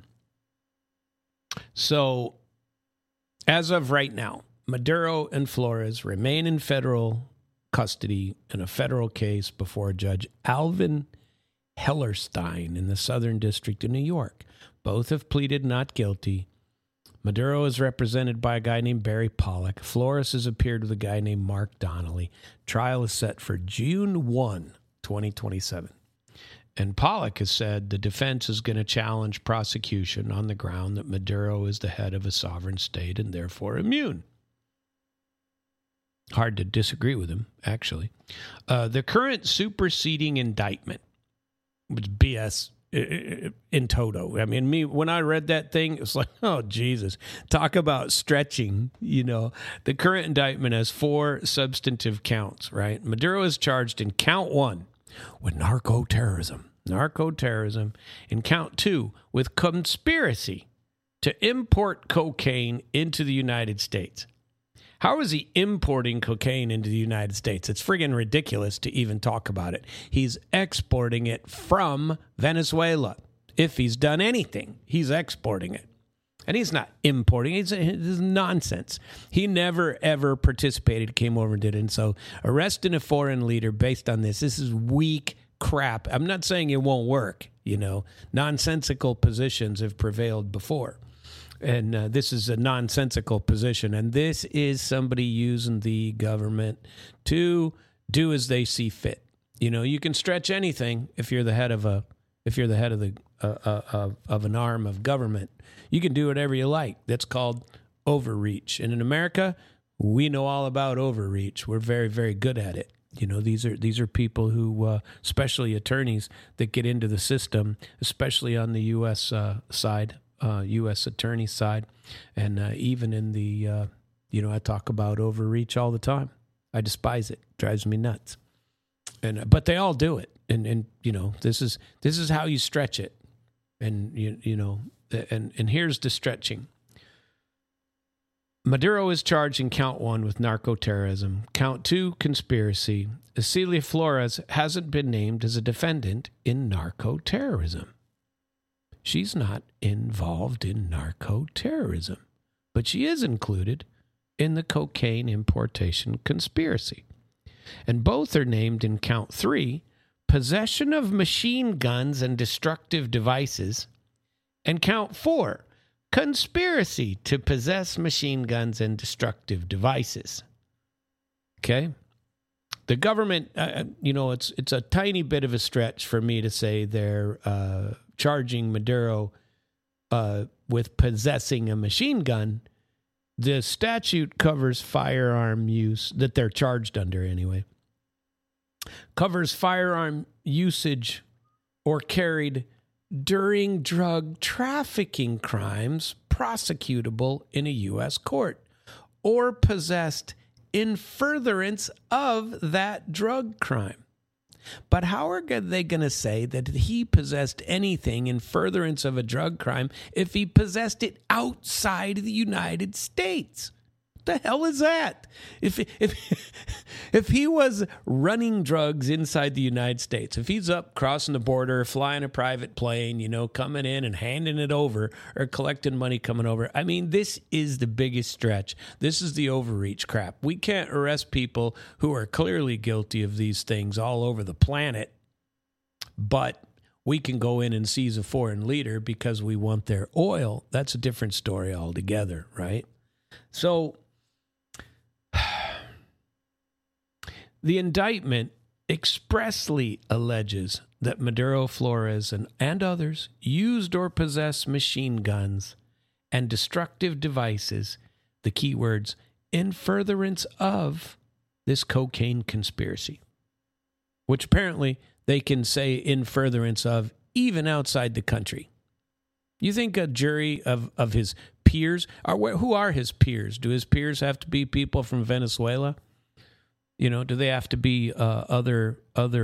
So as of right now, Maduro and Flores remain in federal custody in a federal case before Judge Alvin Hellerstein in the Southern District of New York. Both have pleaded not guilty. Maduro is represented by a guy named Barry Pollock. Flores has appeared with a guy named Mark Donnelly. Trial is set for June 1, 2027. And Pollock has said the defense is going to challenge prosecution on the ground that Maduro is the head of a sovereign state and therefore immune. Hard to disagree with him, actually. The current superseding indictment was BS in toto. I mean, when I read that thing, it was like, oh, Jesus. Talk about stretching, The current indictment has 4 substantive counts, right? Maduro is charged in count 1 with narco-terrorism, and count 2 with conspiracy to import cocaine into the United States. How is he importing cocaine into the United States? It's friggin' ridiculous to even talk about it. He's exporting it from Venezuela. If he's done anything, he's exporting it. And he's not importing it. It's nonsense. He never, ever participated, came over and did it. And so arresting a foreign leader based on this is weak crap. I'm not saying it won't work. Nonsensical positions have prevailed before. And this is a nonsensical position. And this is somebody using the government to do as they see fit. You can stretch anything if you're the head of of an arm of government. You can do whatever you like. That's called overreach. And in America, we know all about overreach. We're very, very good at it. These are people who, especially attorneys that get into the system, especially on the U.S. Side. U.S. attorney side, and even in the, I talk about overreach all the time. I despise it. Drives me nuts. But they all do it, and this is how you stretch it, and and here's the stretching. Maduro is charged in count 1 with narco-terrorism, count 2 conspiracy. Celia Flores hasn't been named as a defendant in narco-terrorism. She's not involved in narco-terrorism, but she is included in the cocaine importation conspiracy. And both are named in count 3, possession of machine guns and destructive devices, and count 4, conspiracy to possess machine guns and destructive devices. Okay? The government, it's a tiny bit of a stretch for me to say they're charging Maduro with possessing a machine gun. The statute covers firearm use, that they're charged under anyway, covers firearm usage or carried during drug trafficking crimes prosecutable in a U.S. court, or possessed in furtherance of that drug crime. But how are they going to say that he possessed anything in furtherance of a drug crime if he possessed it outside of the United States? the hell is that? If he was running drugs inside the United States, if he's up crossing the border, flying a private plane, coming in and handing it over or collecting money coming over, I mean, this is the biggest stretch. This is the overreach crap. We can't arrest people who are clearly guilty of these things all over the planet, but we can go in and seize a foreign leader because we want their oil. That's a different story altogether, right? So the indictment expressly alleges that Maduro, Flores, and others used or possessed machine guns and destructive devices, the key words, in furtherance of this cocaine conspiracy, which apparently they can say in furtherance of even outside the country. You think a jury of his peers, who are his peers? Do his peers have to be people from Venezuela? Do they have to be other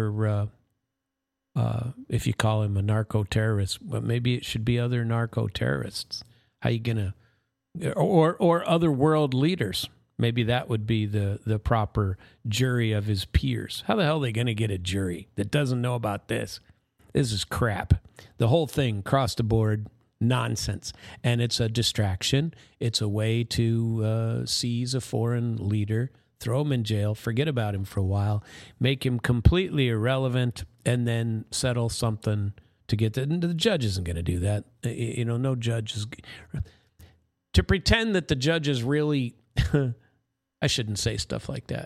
if you call him a narco-terrorist, but maybe it should be other narco-terrorists. How you going to, or other world leaders? Maybe that would be the proper jury of his peers. How the hell are they going to get a jury that doesn't know about this? This is crap. The whole thing, across the board, nonsense. And it's a distraction. It's a way to seize a foreign leader, throw him in jail, forget about him for a while, make him completely irrelevant, and then settle something to get that. And the judge isn't going to do that. No judge is... To pretend that the judge is really... I shouldn't say stuff like that,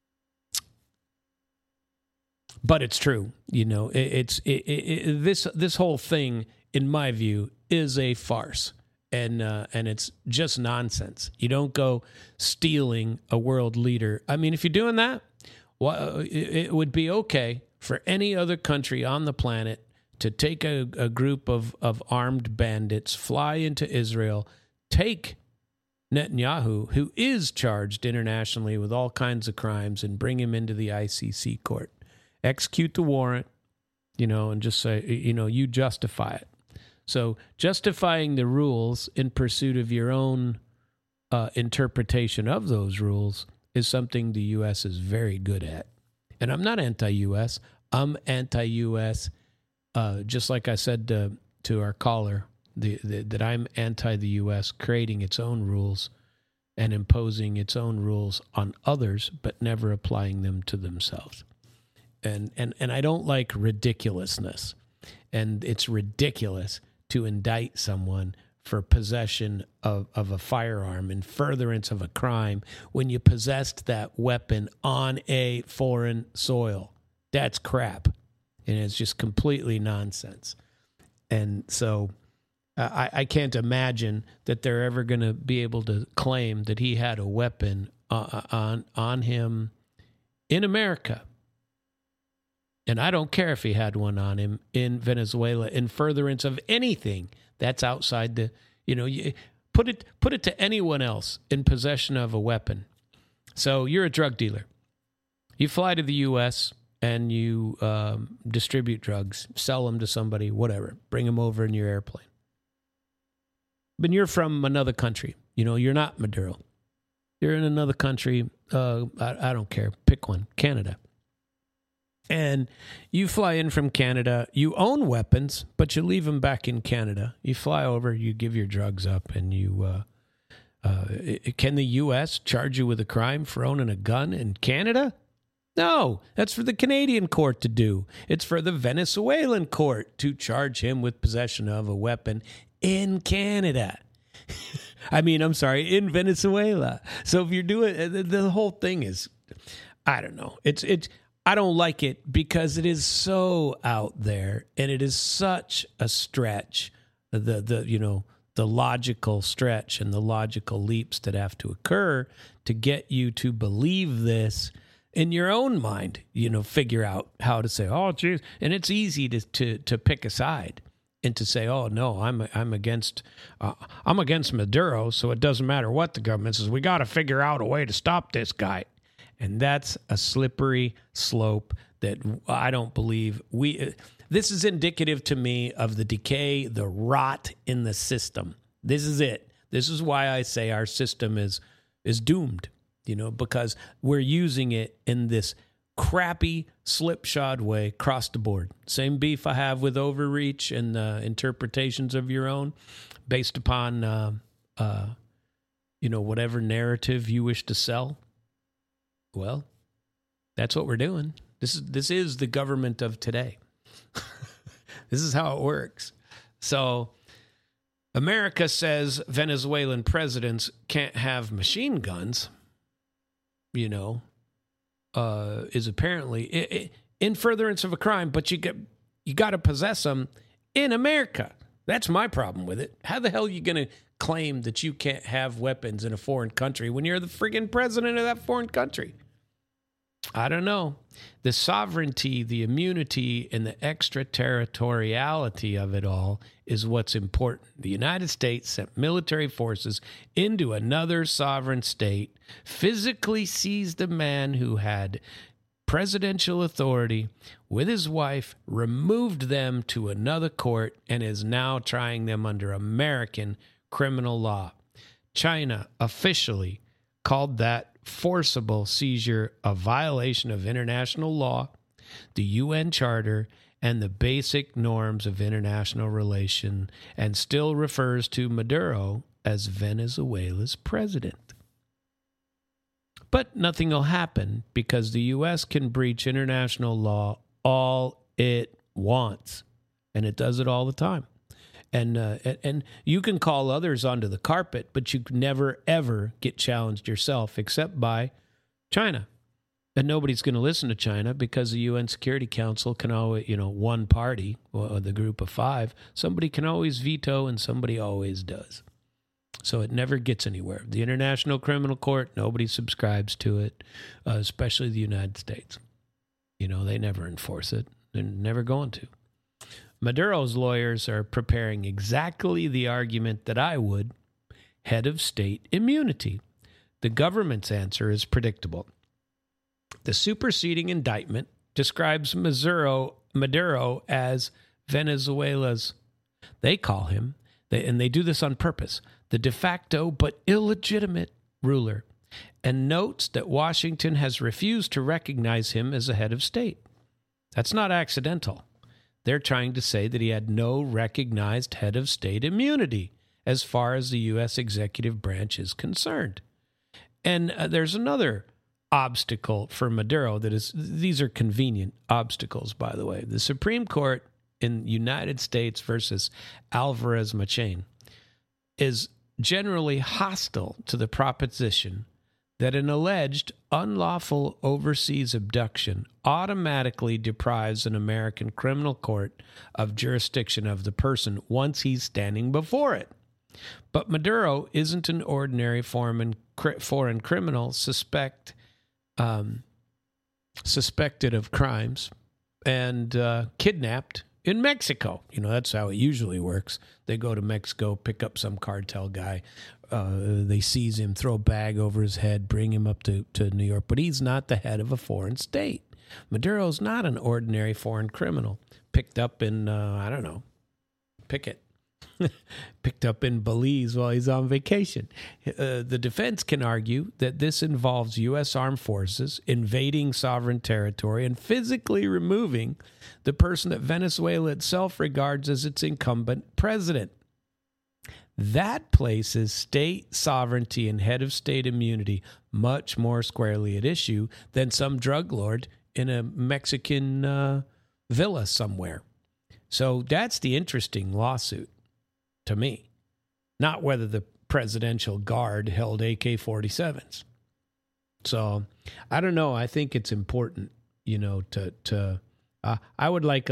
but it's true. This whole thing, in my view, is a farce, and it's just nonsense. You don't go stealing a world leader. I mean, if you're doing that, well, it would be okay for any other country on the planet to take a group of armed bandits, fly into Israel, take Netanyahu, who is charged internationally with all kinds of crimes, and bring him into the ICC court. Execute the warrant, and just say, you justify it. So justifying the rules in pursuit of your own interpretation of those rules is something the U.S. is very good at. And I'm not anti-U.S. I'm anti-U.S. Just like I said to our caller, that I'm anti the U.S. creating its own rules and imposing its own rules on others, but never applying them to themselves. And I don't like ridiculousness. And it's ridiculous to indict someone for possession of a firearm in furtherance of a crime when you possessed that weapon on a foreign soil. That's crap. And it's just completely nonsense. And so... I can't imagine that they're ever going to be able to claim that he had a weapon on him in America. And I don't care if he had one on him in Venezuela in furtherance of anything that's outside the, put it to anyone else in possession of a weapon. So you're a drug dealer. You fly to the U.S. and you distribute drugs, sell them to somebody, whatever, bring them over in your airplane. But you're from another country. You're not Maduro. You're in another country. I don't care. Pick one. Canada. And you fly in from Canada. You own weapons, but you leave them back in Canada. You fly over. You give your drugs up, and you. Can the U.S. charge you with a crime for owning a gun in Canada? No, that's for the Canadian court to do. It's for the Venezuelan court to charge him with possession of a weapon in Canada. In Venezuela. So if you're doing, the whole thing is, I don't know. I don't like it because it is so out there and it is such a stretch, the logical stretch and the logical leaps that have to occur to get you to believe this in your own mind, figure out how to say, oh, geez. And it's easy to pick a side. And to say, oh no, I'm against Maduro, so it doesn't matter what the government says. We got to figure out a way to stop this guy, and that's a slippery slope that I don't believe This is indicative to me of the decay, the rot in the system. This is it. This is why I say our system is is doomed, because we're using it in this crappy, slipshod way across the board. Same beef I have with overreach and interpretations of your own based upon, whatever narrative you wish to sell. Well, that's what we're doing. This is the government of today. This is how it works. So America says Venezuelan presidents can't have machine guns, is apparently in furtherance of a crime, but you got to possess them in America. That's my problem with it. How the hell are you going to claim that you can't have weapons in a foreign country when you're the friggin' president of that foreign country? I don't know. The sovereignty, the immunity, and the extraterritoriality of it all is what's important. The United States sent military forces into another sovereign state, physically seized a man who had presidential authority with his wife, removed them to another court, and is now trying them under American criminal law. China officially called that forcible seizure a violation of international law, the UN Charter, and the basic norms of international relation, and still refers to Maduro as Venezuela's president. But nothing will happen because the U.S. can breach international law all it wants, and it does it all the time. And you can call others onto the carpet, but you can never, ever get challenged yourself except by China. And nobody's going to listen to China because the UN Security Council can always, one party, or the group of five, somebody can always veto and somebody always does. So it never gets anywhere. The International Criminal Court, nobody subscribes to it, especially the United States. They never enforce it. They're never going to. Maduro's lawyers are preparing exactly the argument that I would: head of state immunity. The government's answer is predictable. The superseding indictment describes Maduro as Venezuela's, they call him, and they do this on purpose, the de facto but illegitimate ruler, and notes that Washington has refused to recognize him as a head of state. That's not accidental. They're trying to say that he had no recognized head of state immunity as far as the U.S. executive branch is concerned. And there's another obstacle for Maduro these are convenient obstacles, by the way. The Supreme Court in United States versus Alvarez Machain is generally hostile to the proposition that an alleged unlawful overseas abduction automatically deprives an American criminal court of jurisdiction of the person once he's standing before it. But Maduro isn't an ordinary foreign criminal suspected of crimes and kidnapped in Mexico. That's how it usually works. They go to Mexico, pick up some cartel guy. They seize him, throw a bag over his head, bring him up to New York. But he's not the head of a foreign state. Maduro's not an ordinary foreign criminal picked up in, picked up in Belize while he's on vacation. The defense can argue that this involves U.S. armed forces invading sovereign territory and physically removing the person that Venezuela itself regards as its incumbent president. That places state sovereignty and head of state immunity much more squarely at issue than some drug lord in a Mexican villa somewhere. So that's the interesting lawsuit to me, not whether the presidential guard held AK-47s. So I don't know. I think it's important, I would like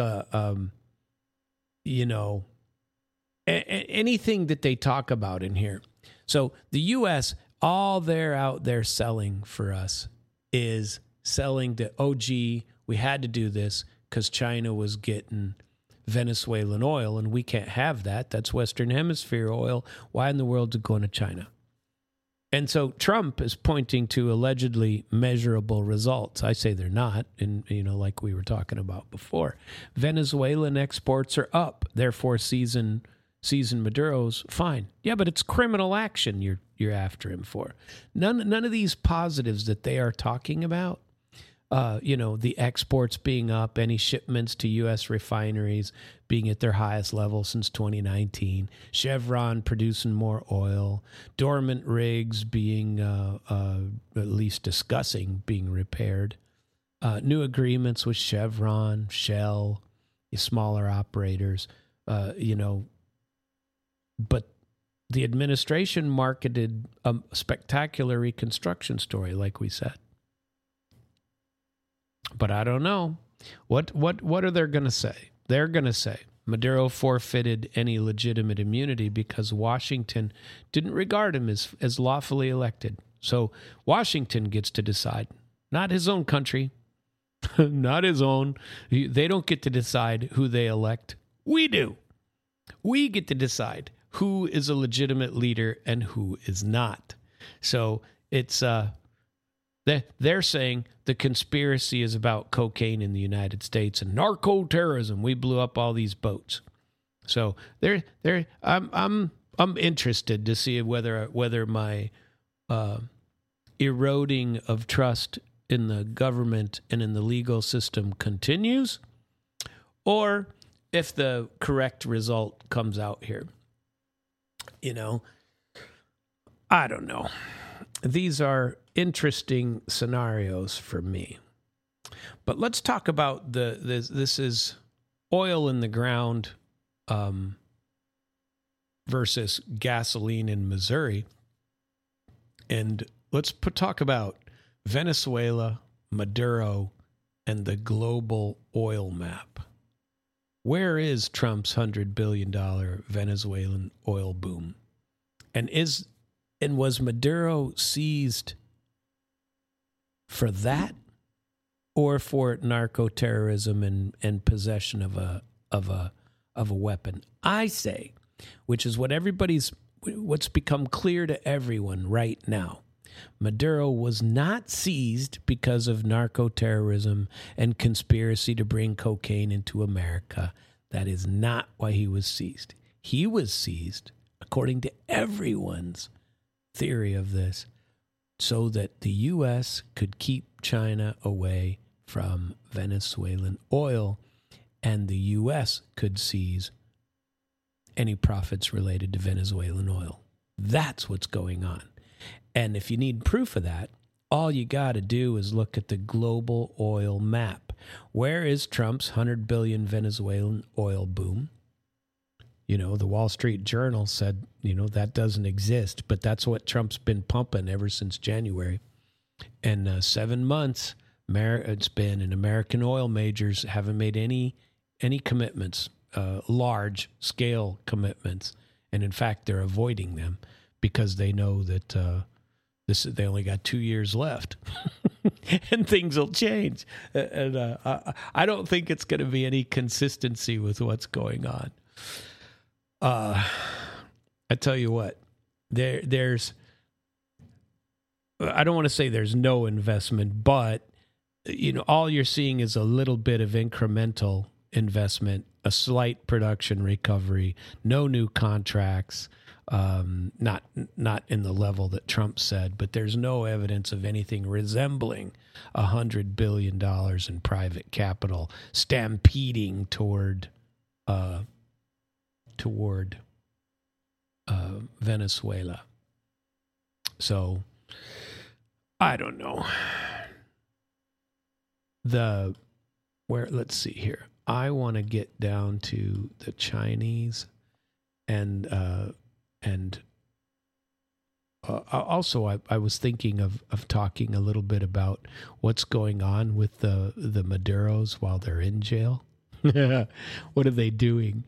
anything that they talk about in here. So the U.S., all they're out there selling for us is selling the, we had to do this because China was getting Venezuelan oil, and we can't have that. That's Western Hemisphere oil. Why in the world is it going to China? And so Trump is pointing to allegedly measurable results. I say they're not, and like we were talking about before. Venezuelan exports are up. Their four-season seizing Maduro's fine. Yeah, but it's criminal action you're after him for. None of these positives that they are talking about, the exports being up, any shipments to U.S. refineries being at their highest level since 2019, Chevron producing more oil, dormant rigs being at least discussing being repaired, new agreements with Chevron, Shell, smaller operators, but the administration marketed a spectacular reconstruction story, like we said. But I don't know. What are they going to say? They're going to say Maduro forfeited any legitimate immunity because Washington didn't regard him as lawfully elected. So Washington gets to decide, not his own country, not his own. They don't get to decide who they elect. We do. We get to decide who is a legitimate leader and who is not. So it's they're saying the conspiracy is about cocaine in the United States and narco-terrorism. We blew up all these boats. So I'm interested to see whether my eroding of trust in the government and in the legal system continues, or if the correct result comes out here. I don't know. These are interesting scenarios for me. But let's talk about this is oil in the ground versus gasoline in Missouri. And let's talk about Venezuela, Maduro, and the global oil map. Where is Trump's $100 billion Venezuelan oil boom? And was Maduro seized for that, or for narco-terrorism and possession of a weapon? I say, which is what's become clear to everyone right now, Maduro was not seized because of narco-terrorism and conspiracy to bring cocaine into America. That is not why he was seized. He was seized, according to everyone's theory of this, so that the U.S. could keep China away from Venezuelan oil, and the U.S. could seize any profits related to Venezuelan oil. That's what's going on. And if you need proof of that, all you got to do is look at the global oil map. Where is Trump's $100 billion Venezuelan oil boom? The Wall Street Journal said, that doesn't exist, but that's what Trump's been pumping ever since January. And 7 months, it's been, and American oil majors haven't made any commitments, large-scale commitments. And in fact, they're avoiding them because they know that they only got 2 years left, and things will change. And I don't think it's going to be any consistency with what's going on. I tell you what, there's. I don't want to say there's no investment, but all you're seeing is a little bit of incremental investment, a slight production recovery, no new contracts. Not in the level that Trump said, but there's no evidence of anything resembling $100 billion in private capital stampeding toward Venezuela. So I don't know. Let's see here. I want to get down to the Chinese and also, I was thinking of talking a little bit about what's going on with the Maduros while they're in jail. What are they doing?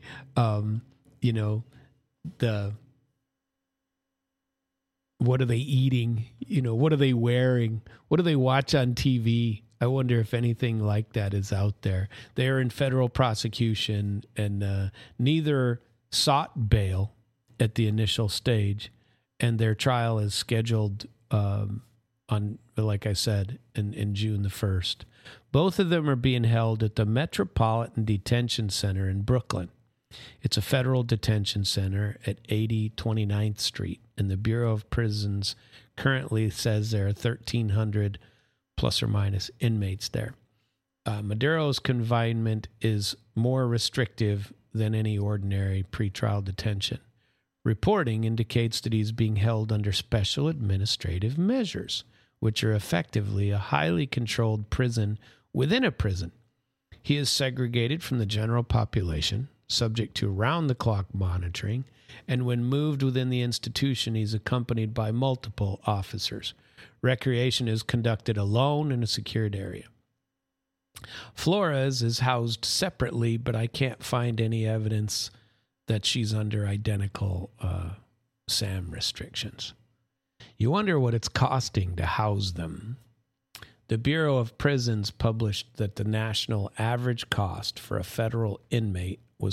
What are they eating? What are they wearing? What do they watch on TV? I wonder if anything like that is out there. They are in federal prosecution, and neither sought bail at the initial stage, and their trial is scheduled on, like I said, in June the 1st. Both of them are being held at the Metropolitan Detention Center in Brooklyn. It's a federal detention center at 80 29th Street, and the Bureau of Prisons currently says there are 1,300 plus or minus inmates there. Maduro's confinement is more restrictive than any ordinary pretrial detention. Reporting indicates that he's being held under special administrative measures, which are effectively a highly controlled prison within a prison. He is segregated from the general population, subject to round-the-clock monitoring, and when moved within the institution, he's accompanied by multiple officers. Recreation is conducted alone in a secured area. Flores is housed separately, but I can't find any evidence that she's under identical SAM restrictions. You wonder what it's costing to house them. The Bureau of Prisons published that the national average cost for a federal inmate was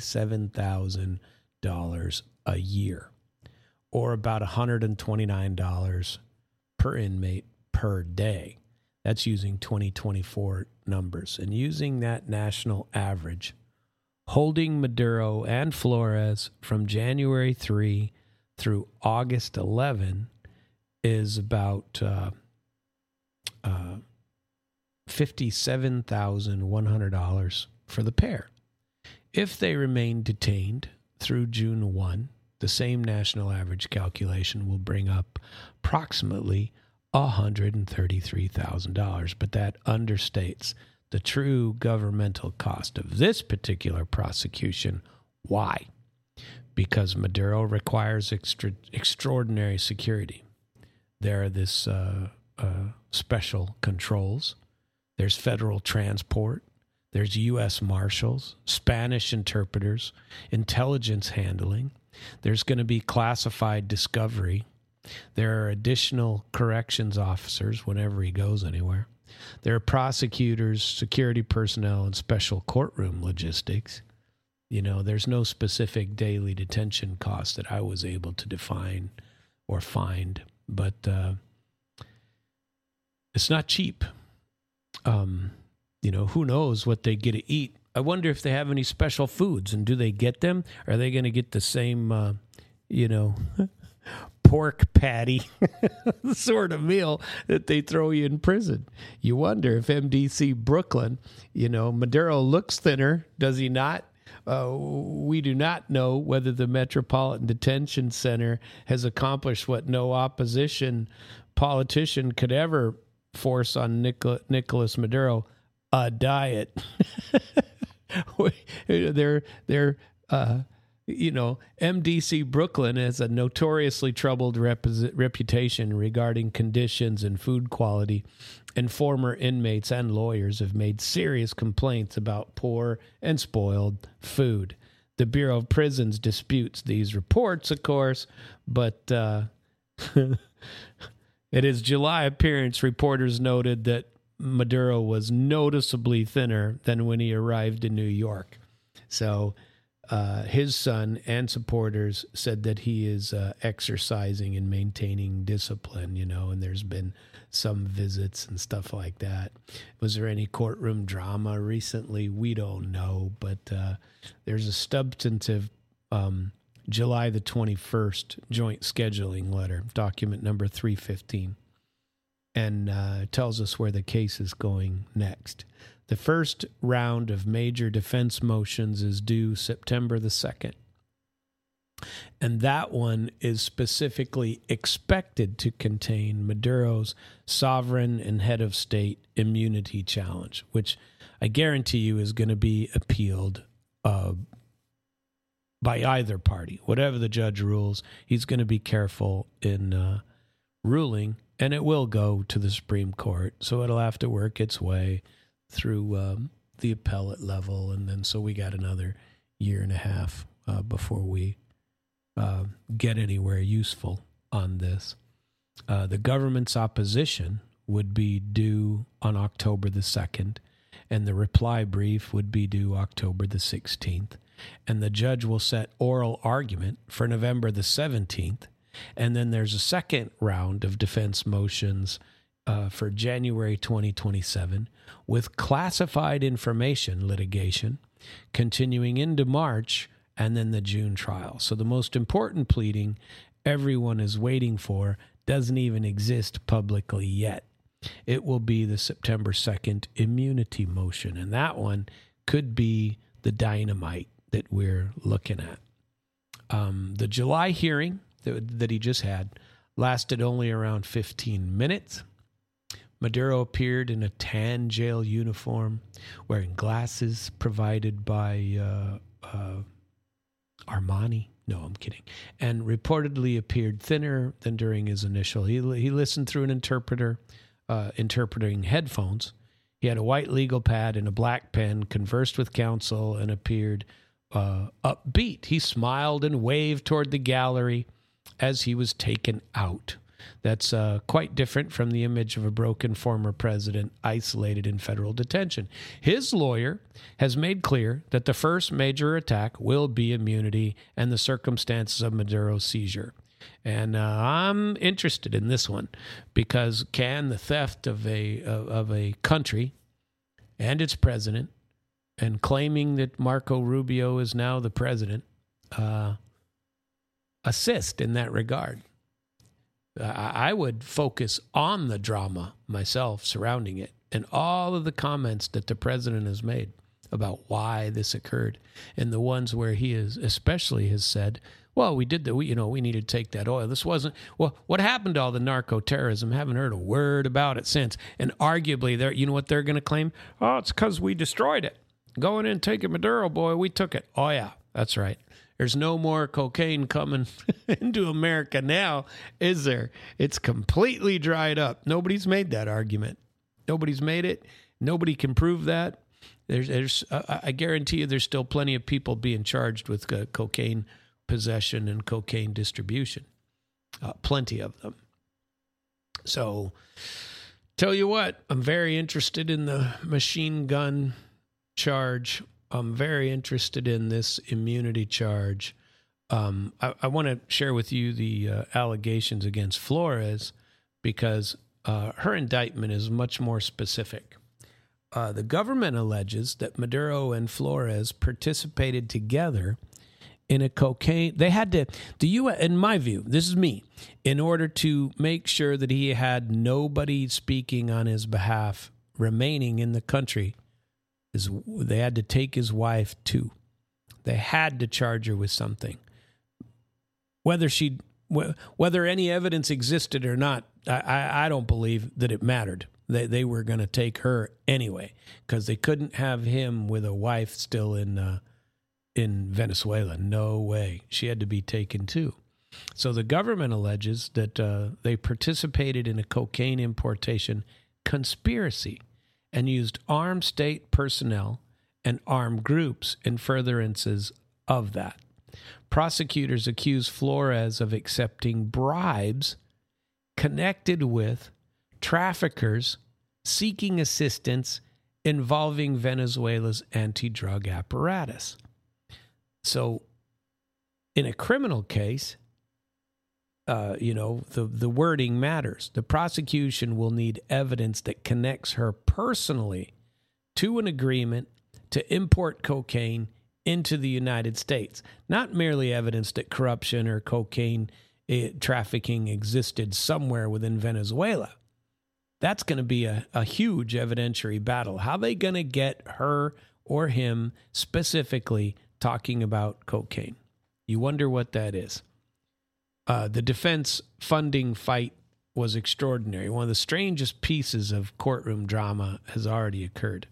$47,000 a year, or about $129 per inmate per day. That's using 2024 numbers. And using that national average, holding Maduro and Flores from January 3 through August 11 is about $57,100 for the pair. If they remain detained through June 1, the same national average calculation will bring up approximately $133,000, but that understates the true governmental cost of this particular prosecution. Why? Because Maduro requires extraordinary security. There are this special controls. There's federal transport. There's U.S. Marshals, Spanish interpreters, intelligence handling. There's going to be classified discovery. There are additional corrections officers whenever he goes anywhere. There are prosecutors, security personnel, and special courtroom logistics. You know, there's no specific daily detention cost that I was able to define or find, but it's not cheap. You know, who knows what they get to eat. I wonder if they have any special foods, and do they get them? Are they going to get the same, pork patty sort of meal that they throw you in prison? You wonder if MDC Brooklyn, Maduro looks thinner, does he not? We do not know whether the Metropolitan Detention Center has accomplished what no opposition politician could ever force on Nicolas Maduro, a diet. MDC Brooklyn has a notoriously troubled reputation regarding conditions and food quality, and former inmates and lawyers have made serious complaints about poor and spoiled food. The Bureau of Prisons disputes these reports, of course, but at his July appearance, reporters noted that Maduro was noticeably thinner than when he arrived in New York. So his son and supporters said that he is exercising and maintaining discipline, and there's been some visits and stuff like that. Was there any courtroom drama recently? We don't know, but there's a substantive July the 21st joint scheduling letter, document number 315, and tells us where the case is going next. The first round of major defense motions is due September the 2nd. And that one is specifically expected to contain Maduro's sovereign and head of state immunity challenge, which I guarantee you is going to be appealed by either party. Whatever the judge rules, he's going to be careful in ruling, and it will go to the Supreme Court. So it'll have to work its way through the appellate level, and then so we got another year and a half before we get anywhere useful on this. The government's opposition would be due on October the 2nd, and the reply brief would be due October the 16th, and the judge will set oral argument for November the 17th, and then there's a second round of defense motions for January 2027, with classified information litigation continuing into March and then the June trial. So the most important pleading everyone is waiting for doesn't even exist publicly yet. It will be the September 2nd immunity motion, and that one could be the dynamite that we're looking at. The July hearing that he just had lasted only around 15 minutes. Maduro appeared in a tan jail uniform, wearing glasses provided by Armani. No, I'm kidding. And reportedly appeared thinner than during his initial. He listened through an interpreter, interpreting headphones. He had a white legal pad and a black pen, conversed with counsel, and appeared upbeat. He smiled and waved toward the gallery as he was taken out. That's quite different from the image of a broken former president isolated in federal detention. His lawyer has made clear that the first major attack will be immunity and the circumstances of Maduro's seizure. And I'm interested in this one because can the theft of a country and its president and claiming that Marco Rubio is now the president assist in that regard? I would focus on the drama myself surrounding it and all of the comments that the president has made about why this occurred, and the ones where he especially has said, well, we did that. We needed to take that oil. This wasn't, well, what happened to all the narco terrorism? Haven't heard a word about it since. And arguably, you know what they're going to claim? Oh, it's because we destroyed it. Going in and taking Maduro, boy, we took it. Oh, yeah, that's right. There's no more cocaine coming into America now, is there? It's completely dried up. Nobody's made that argument. Nobody's made it. Nobody can prove that. I guarantee you there's still plenty of people being charged with cocaine possession and cocaine distribution. Plenty of them. So, tell you what, I'm very interested in the machine gun charge. I'm very interested in this immunity charge. I want to share with you the allegations against Flores because her indictment is much more specific. The government alleges that Maduro and Flores participated together in a cocaine. They had to, the U.S., in my view, this is me, in order to make sure that he had nobody speaking on his behalf remaining in the country. They had to take his wife too. They had to charge her with something. Whether any evidence existed or not, I don't believe that it mattered. They were going to take her anyway because they couldn't have him with a wife still in Venezuela. No way. She had to be taken too. So the government alleges that they participated in a cocaine importation conspiracy and used armed state personnel and armed groups in furtherances of that. Prosecutors accuse Flores of accepting bribes connected with traffickers seeking assistance involving Venezuela's anti-drug apparatus. So in a criminal case, the wording matters. The prosecution will need evidence that connects her personally to an agreement to import cocaine into the United States, not merely evidence that corruption or cocaine trafficking existed somewhere within Venezuela. That's going to be a huge evidentiary battle. How are they going to get her or him specifically talking about cocaine? You wonder what that is. The defense funding fight was extraordinary. One of the strangest pieces of courtroom drama has already occurred.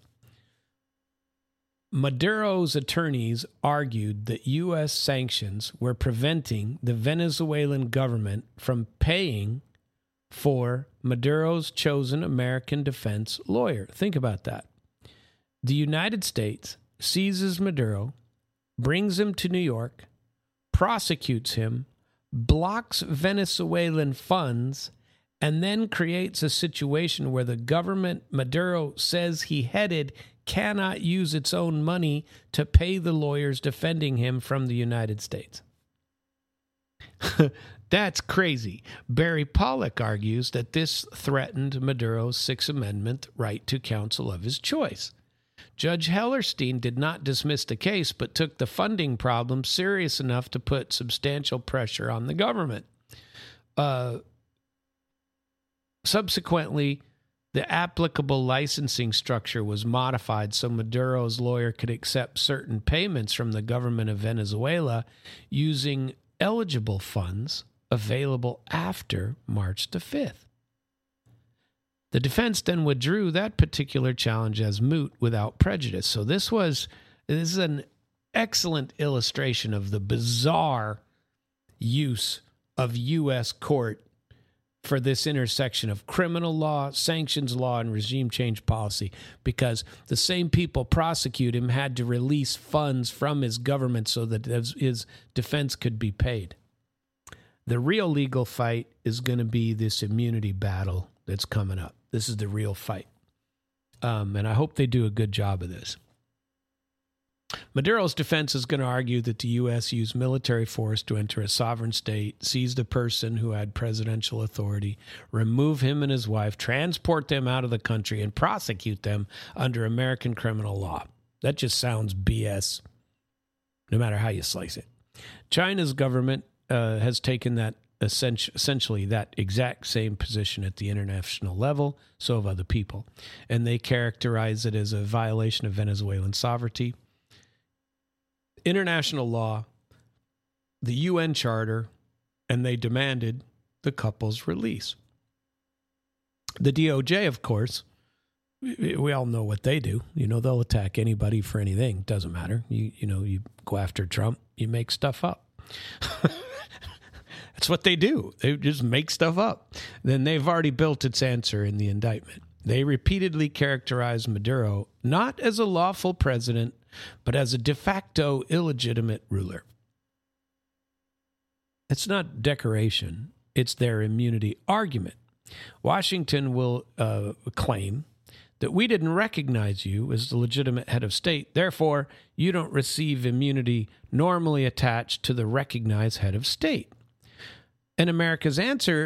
Maduro's attorneys argued that U.S. sanctions were preventing the Venezuelan government from paying for Maduro's chosen American defense lawyer. Think about that. The United States seizes Maduro, brings him to New York, prosecutes him, blocks Venezuelan funds, and then creates a situation where the government Maduro says he headed cannot use its own money to pay the lawyers defending him from the United States. That's crazy. Barry Pollock argues that this threatened Maduro's Sixth Amendment right to counsel of his choice. Judge Hellerstein did not dismiss the case, but took the funding problem serious enough to put substantial pressure on the government. Subsequently, the applicable licensing structure was modified so Maduro's lawyer could accept certain payments from the government of Venezuela using eligible funds available after March the 5th. The defense then withdrew that particular challenge as moot without prejudice. So this is an excellent illustration of the bizarre use of U.S. court for this intersection of criminal law, sanctions law, and regime change policy, because the same people prosecute him had to release funds from his government so that his defense could be paid. The real legal fight is going to be this immunity battle that's coming up. This is the real fight. And I hope they do a good job of this. Maduro's defense is going to argue that the U.S. used military force to enter a sovereign state, seize the person who had presidential authority, remove him and his wife, transport them out of the country, and prosecute them under American criminal law. That just sounds BS, no matter how you slice it. China's government has taken that essentially that exact same position at the international level, so have other people. And they characterize it as a violation of Venezuelan sovereignty. International law, the UN Charter, and they demanded the couple's release. The DOJ, of course, we all know what they do. You know, they'll attack anybody for anything. Doesn't matter. You go after Trump, you make stuff up. That's what they do. They just make stuff up. Then they've already built its answer in the indictment. They repeatedly characterized Maduro not as a lawful president, but as a de facto illegitimate ruler. It's not decoration. It's their immunity argument. Washington will claim that we didn't recognize you as the legitimate head of state. Therefore, you don't receive immunity normally attached to the recognized head of state. And Maduro's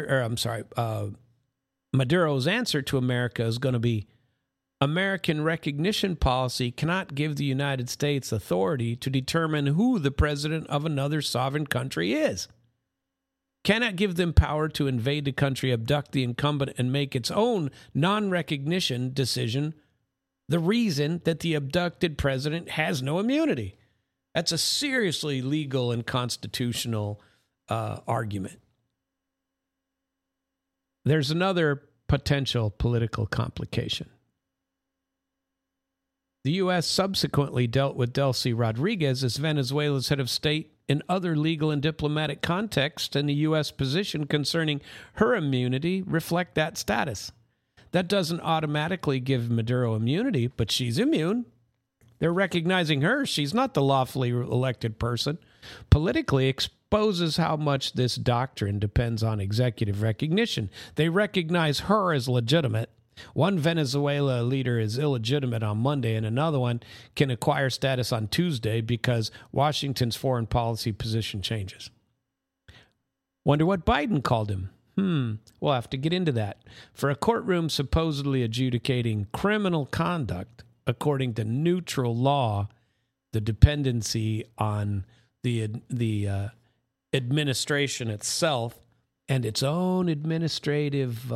answer to America is going to be, American recognition policy cannot give the United States authority to determine who the president of another sovereign country is. Cannot give them power to invade the country, abduct the incumbent, and make its own non-recognition decision the reason that the abducted president has no immunity. That's a seriously legal and constitutional argument. There's another potential political complication. The U.S. subsequently dealt with Delcy Rodriguez as Venezuela's head of state in other legal and diplomatic contexts, and the U.S. position concerning her immunity reflect that status. That doesn't automatically give Maduro immunity, but she's immune. They're recognizing her. She's not the lawfully elected person. Politically exposes how much this doctrine depends on executive recognition. They recognize her as legitimate. One Venezuela leader is illegitimate on Monday, and another one can acquire status on Tuesday because Washington's foreign policy position changes. Wonder what Biden called him. We'll have to get into that. For a courtroom supposedly adjudicating criminal conduct, according to neutral law, the dependency on the administration itself and its own administrative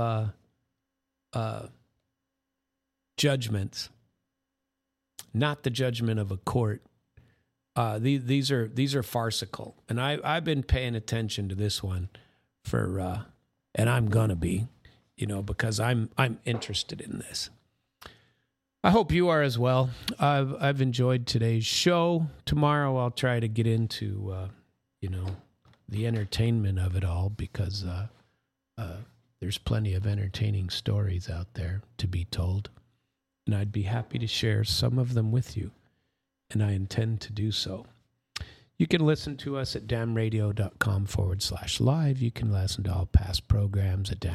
judgments, not the judgment of a court. These are farcical, and I've been paying attention to this one for, and I'm gonna be, because I'm interested in this. I hope you are as well. I've enjoyed today's show. Tomorrow I'll try to get into the entertainment of it all, because there's plenty of entertaining stories out there to be told. And I'd be happy to share some of them with you. And I intend to do so. You can listen to us at damradio.com/live. You can listen to all past programs at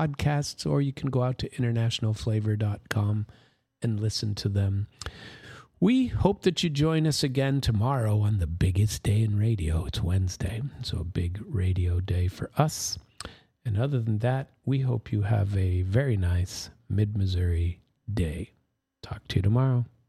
damradio.com/podcasts, or you can go out to internationalflavor.com and listen to them We hope that you join us again tomorrow on the biggest day in radio. It's Wednesday, so a big radio day for us. And other than that, we hope you have a very nice Mid-Missouri day. Talk to you tomorrow.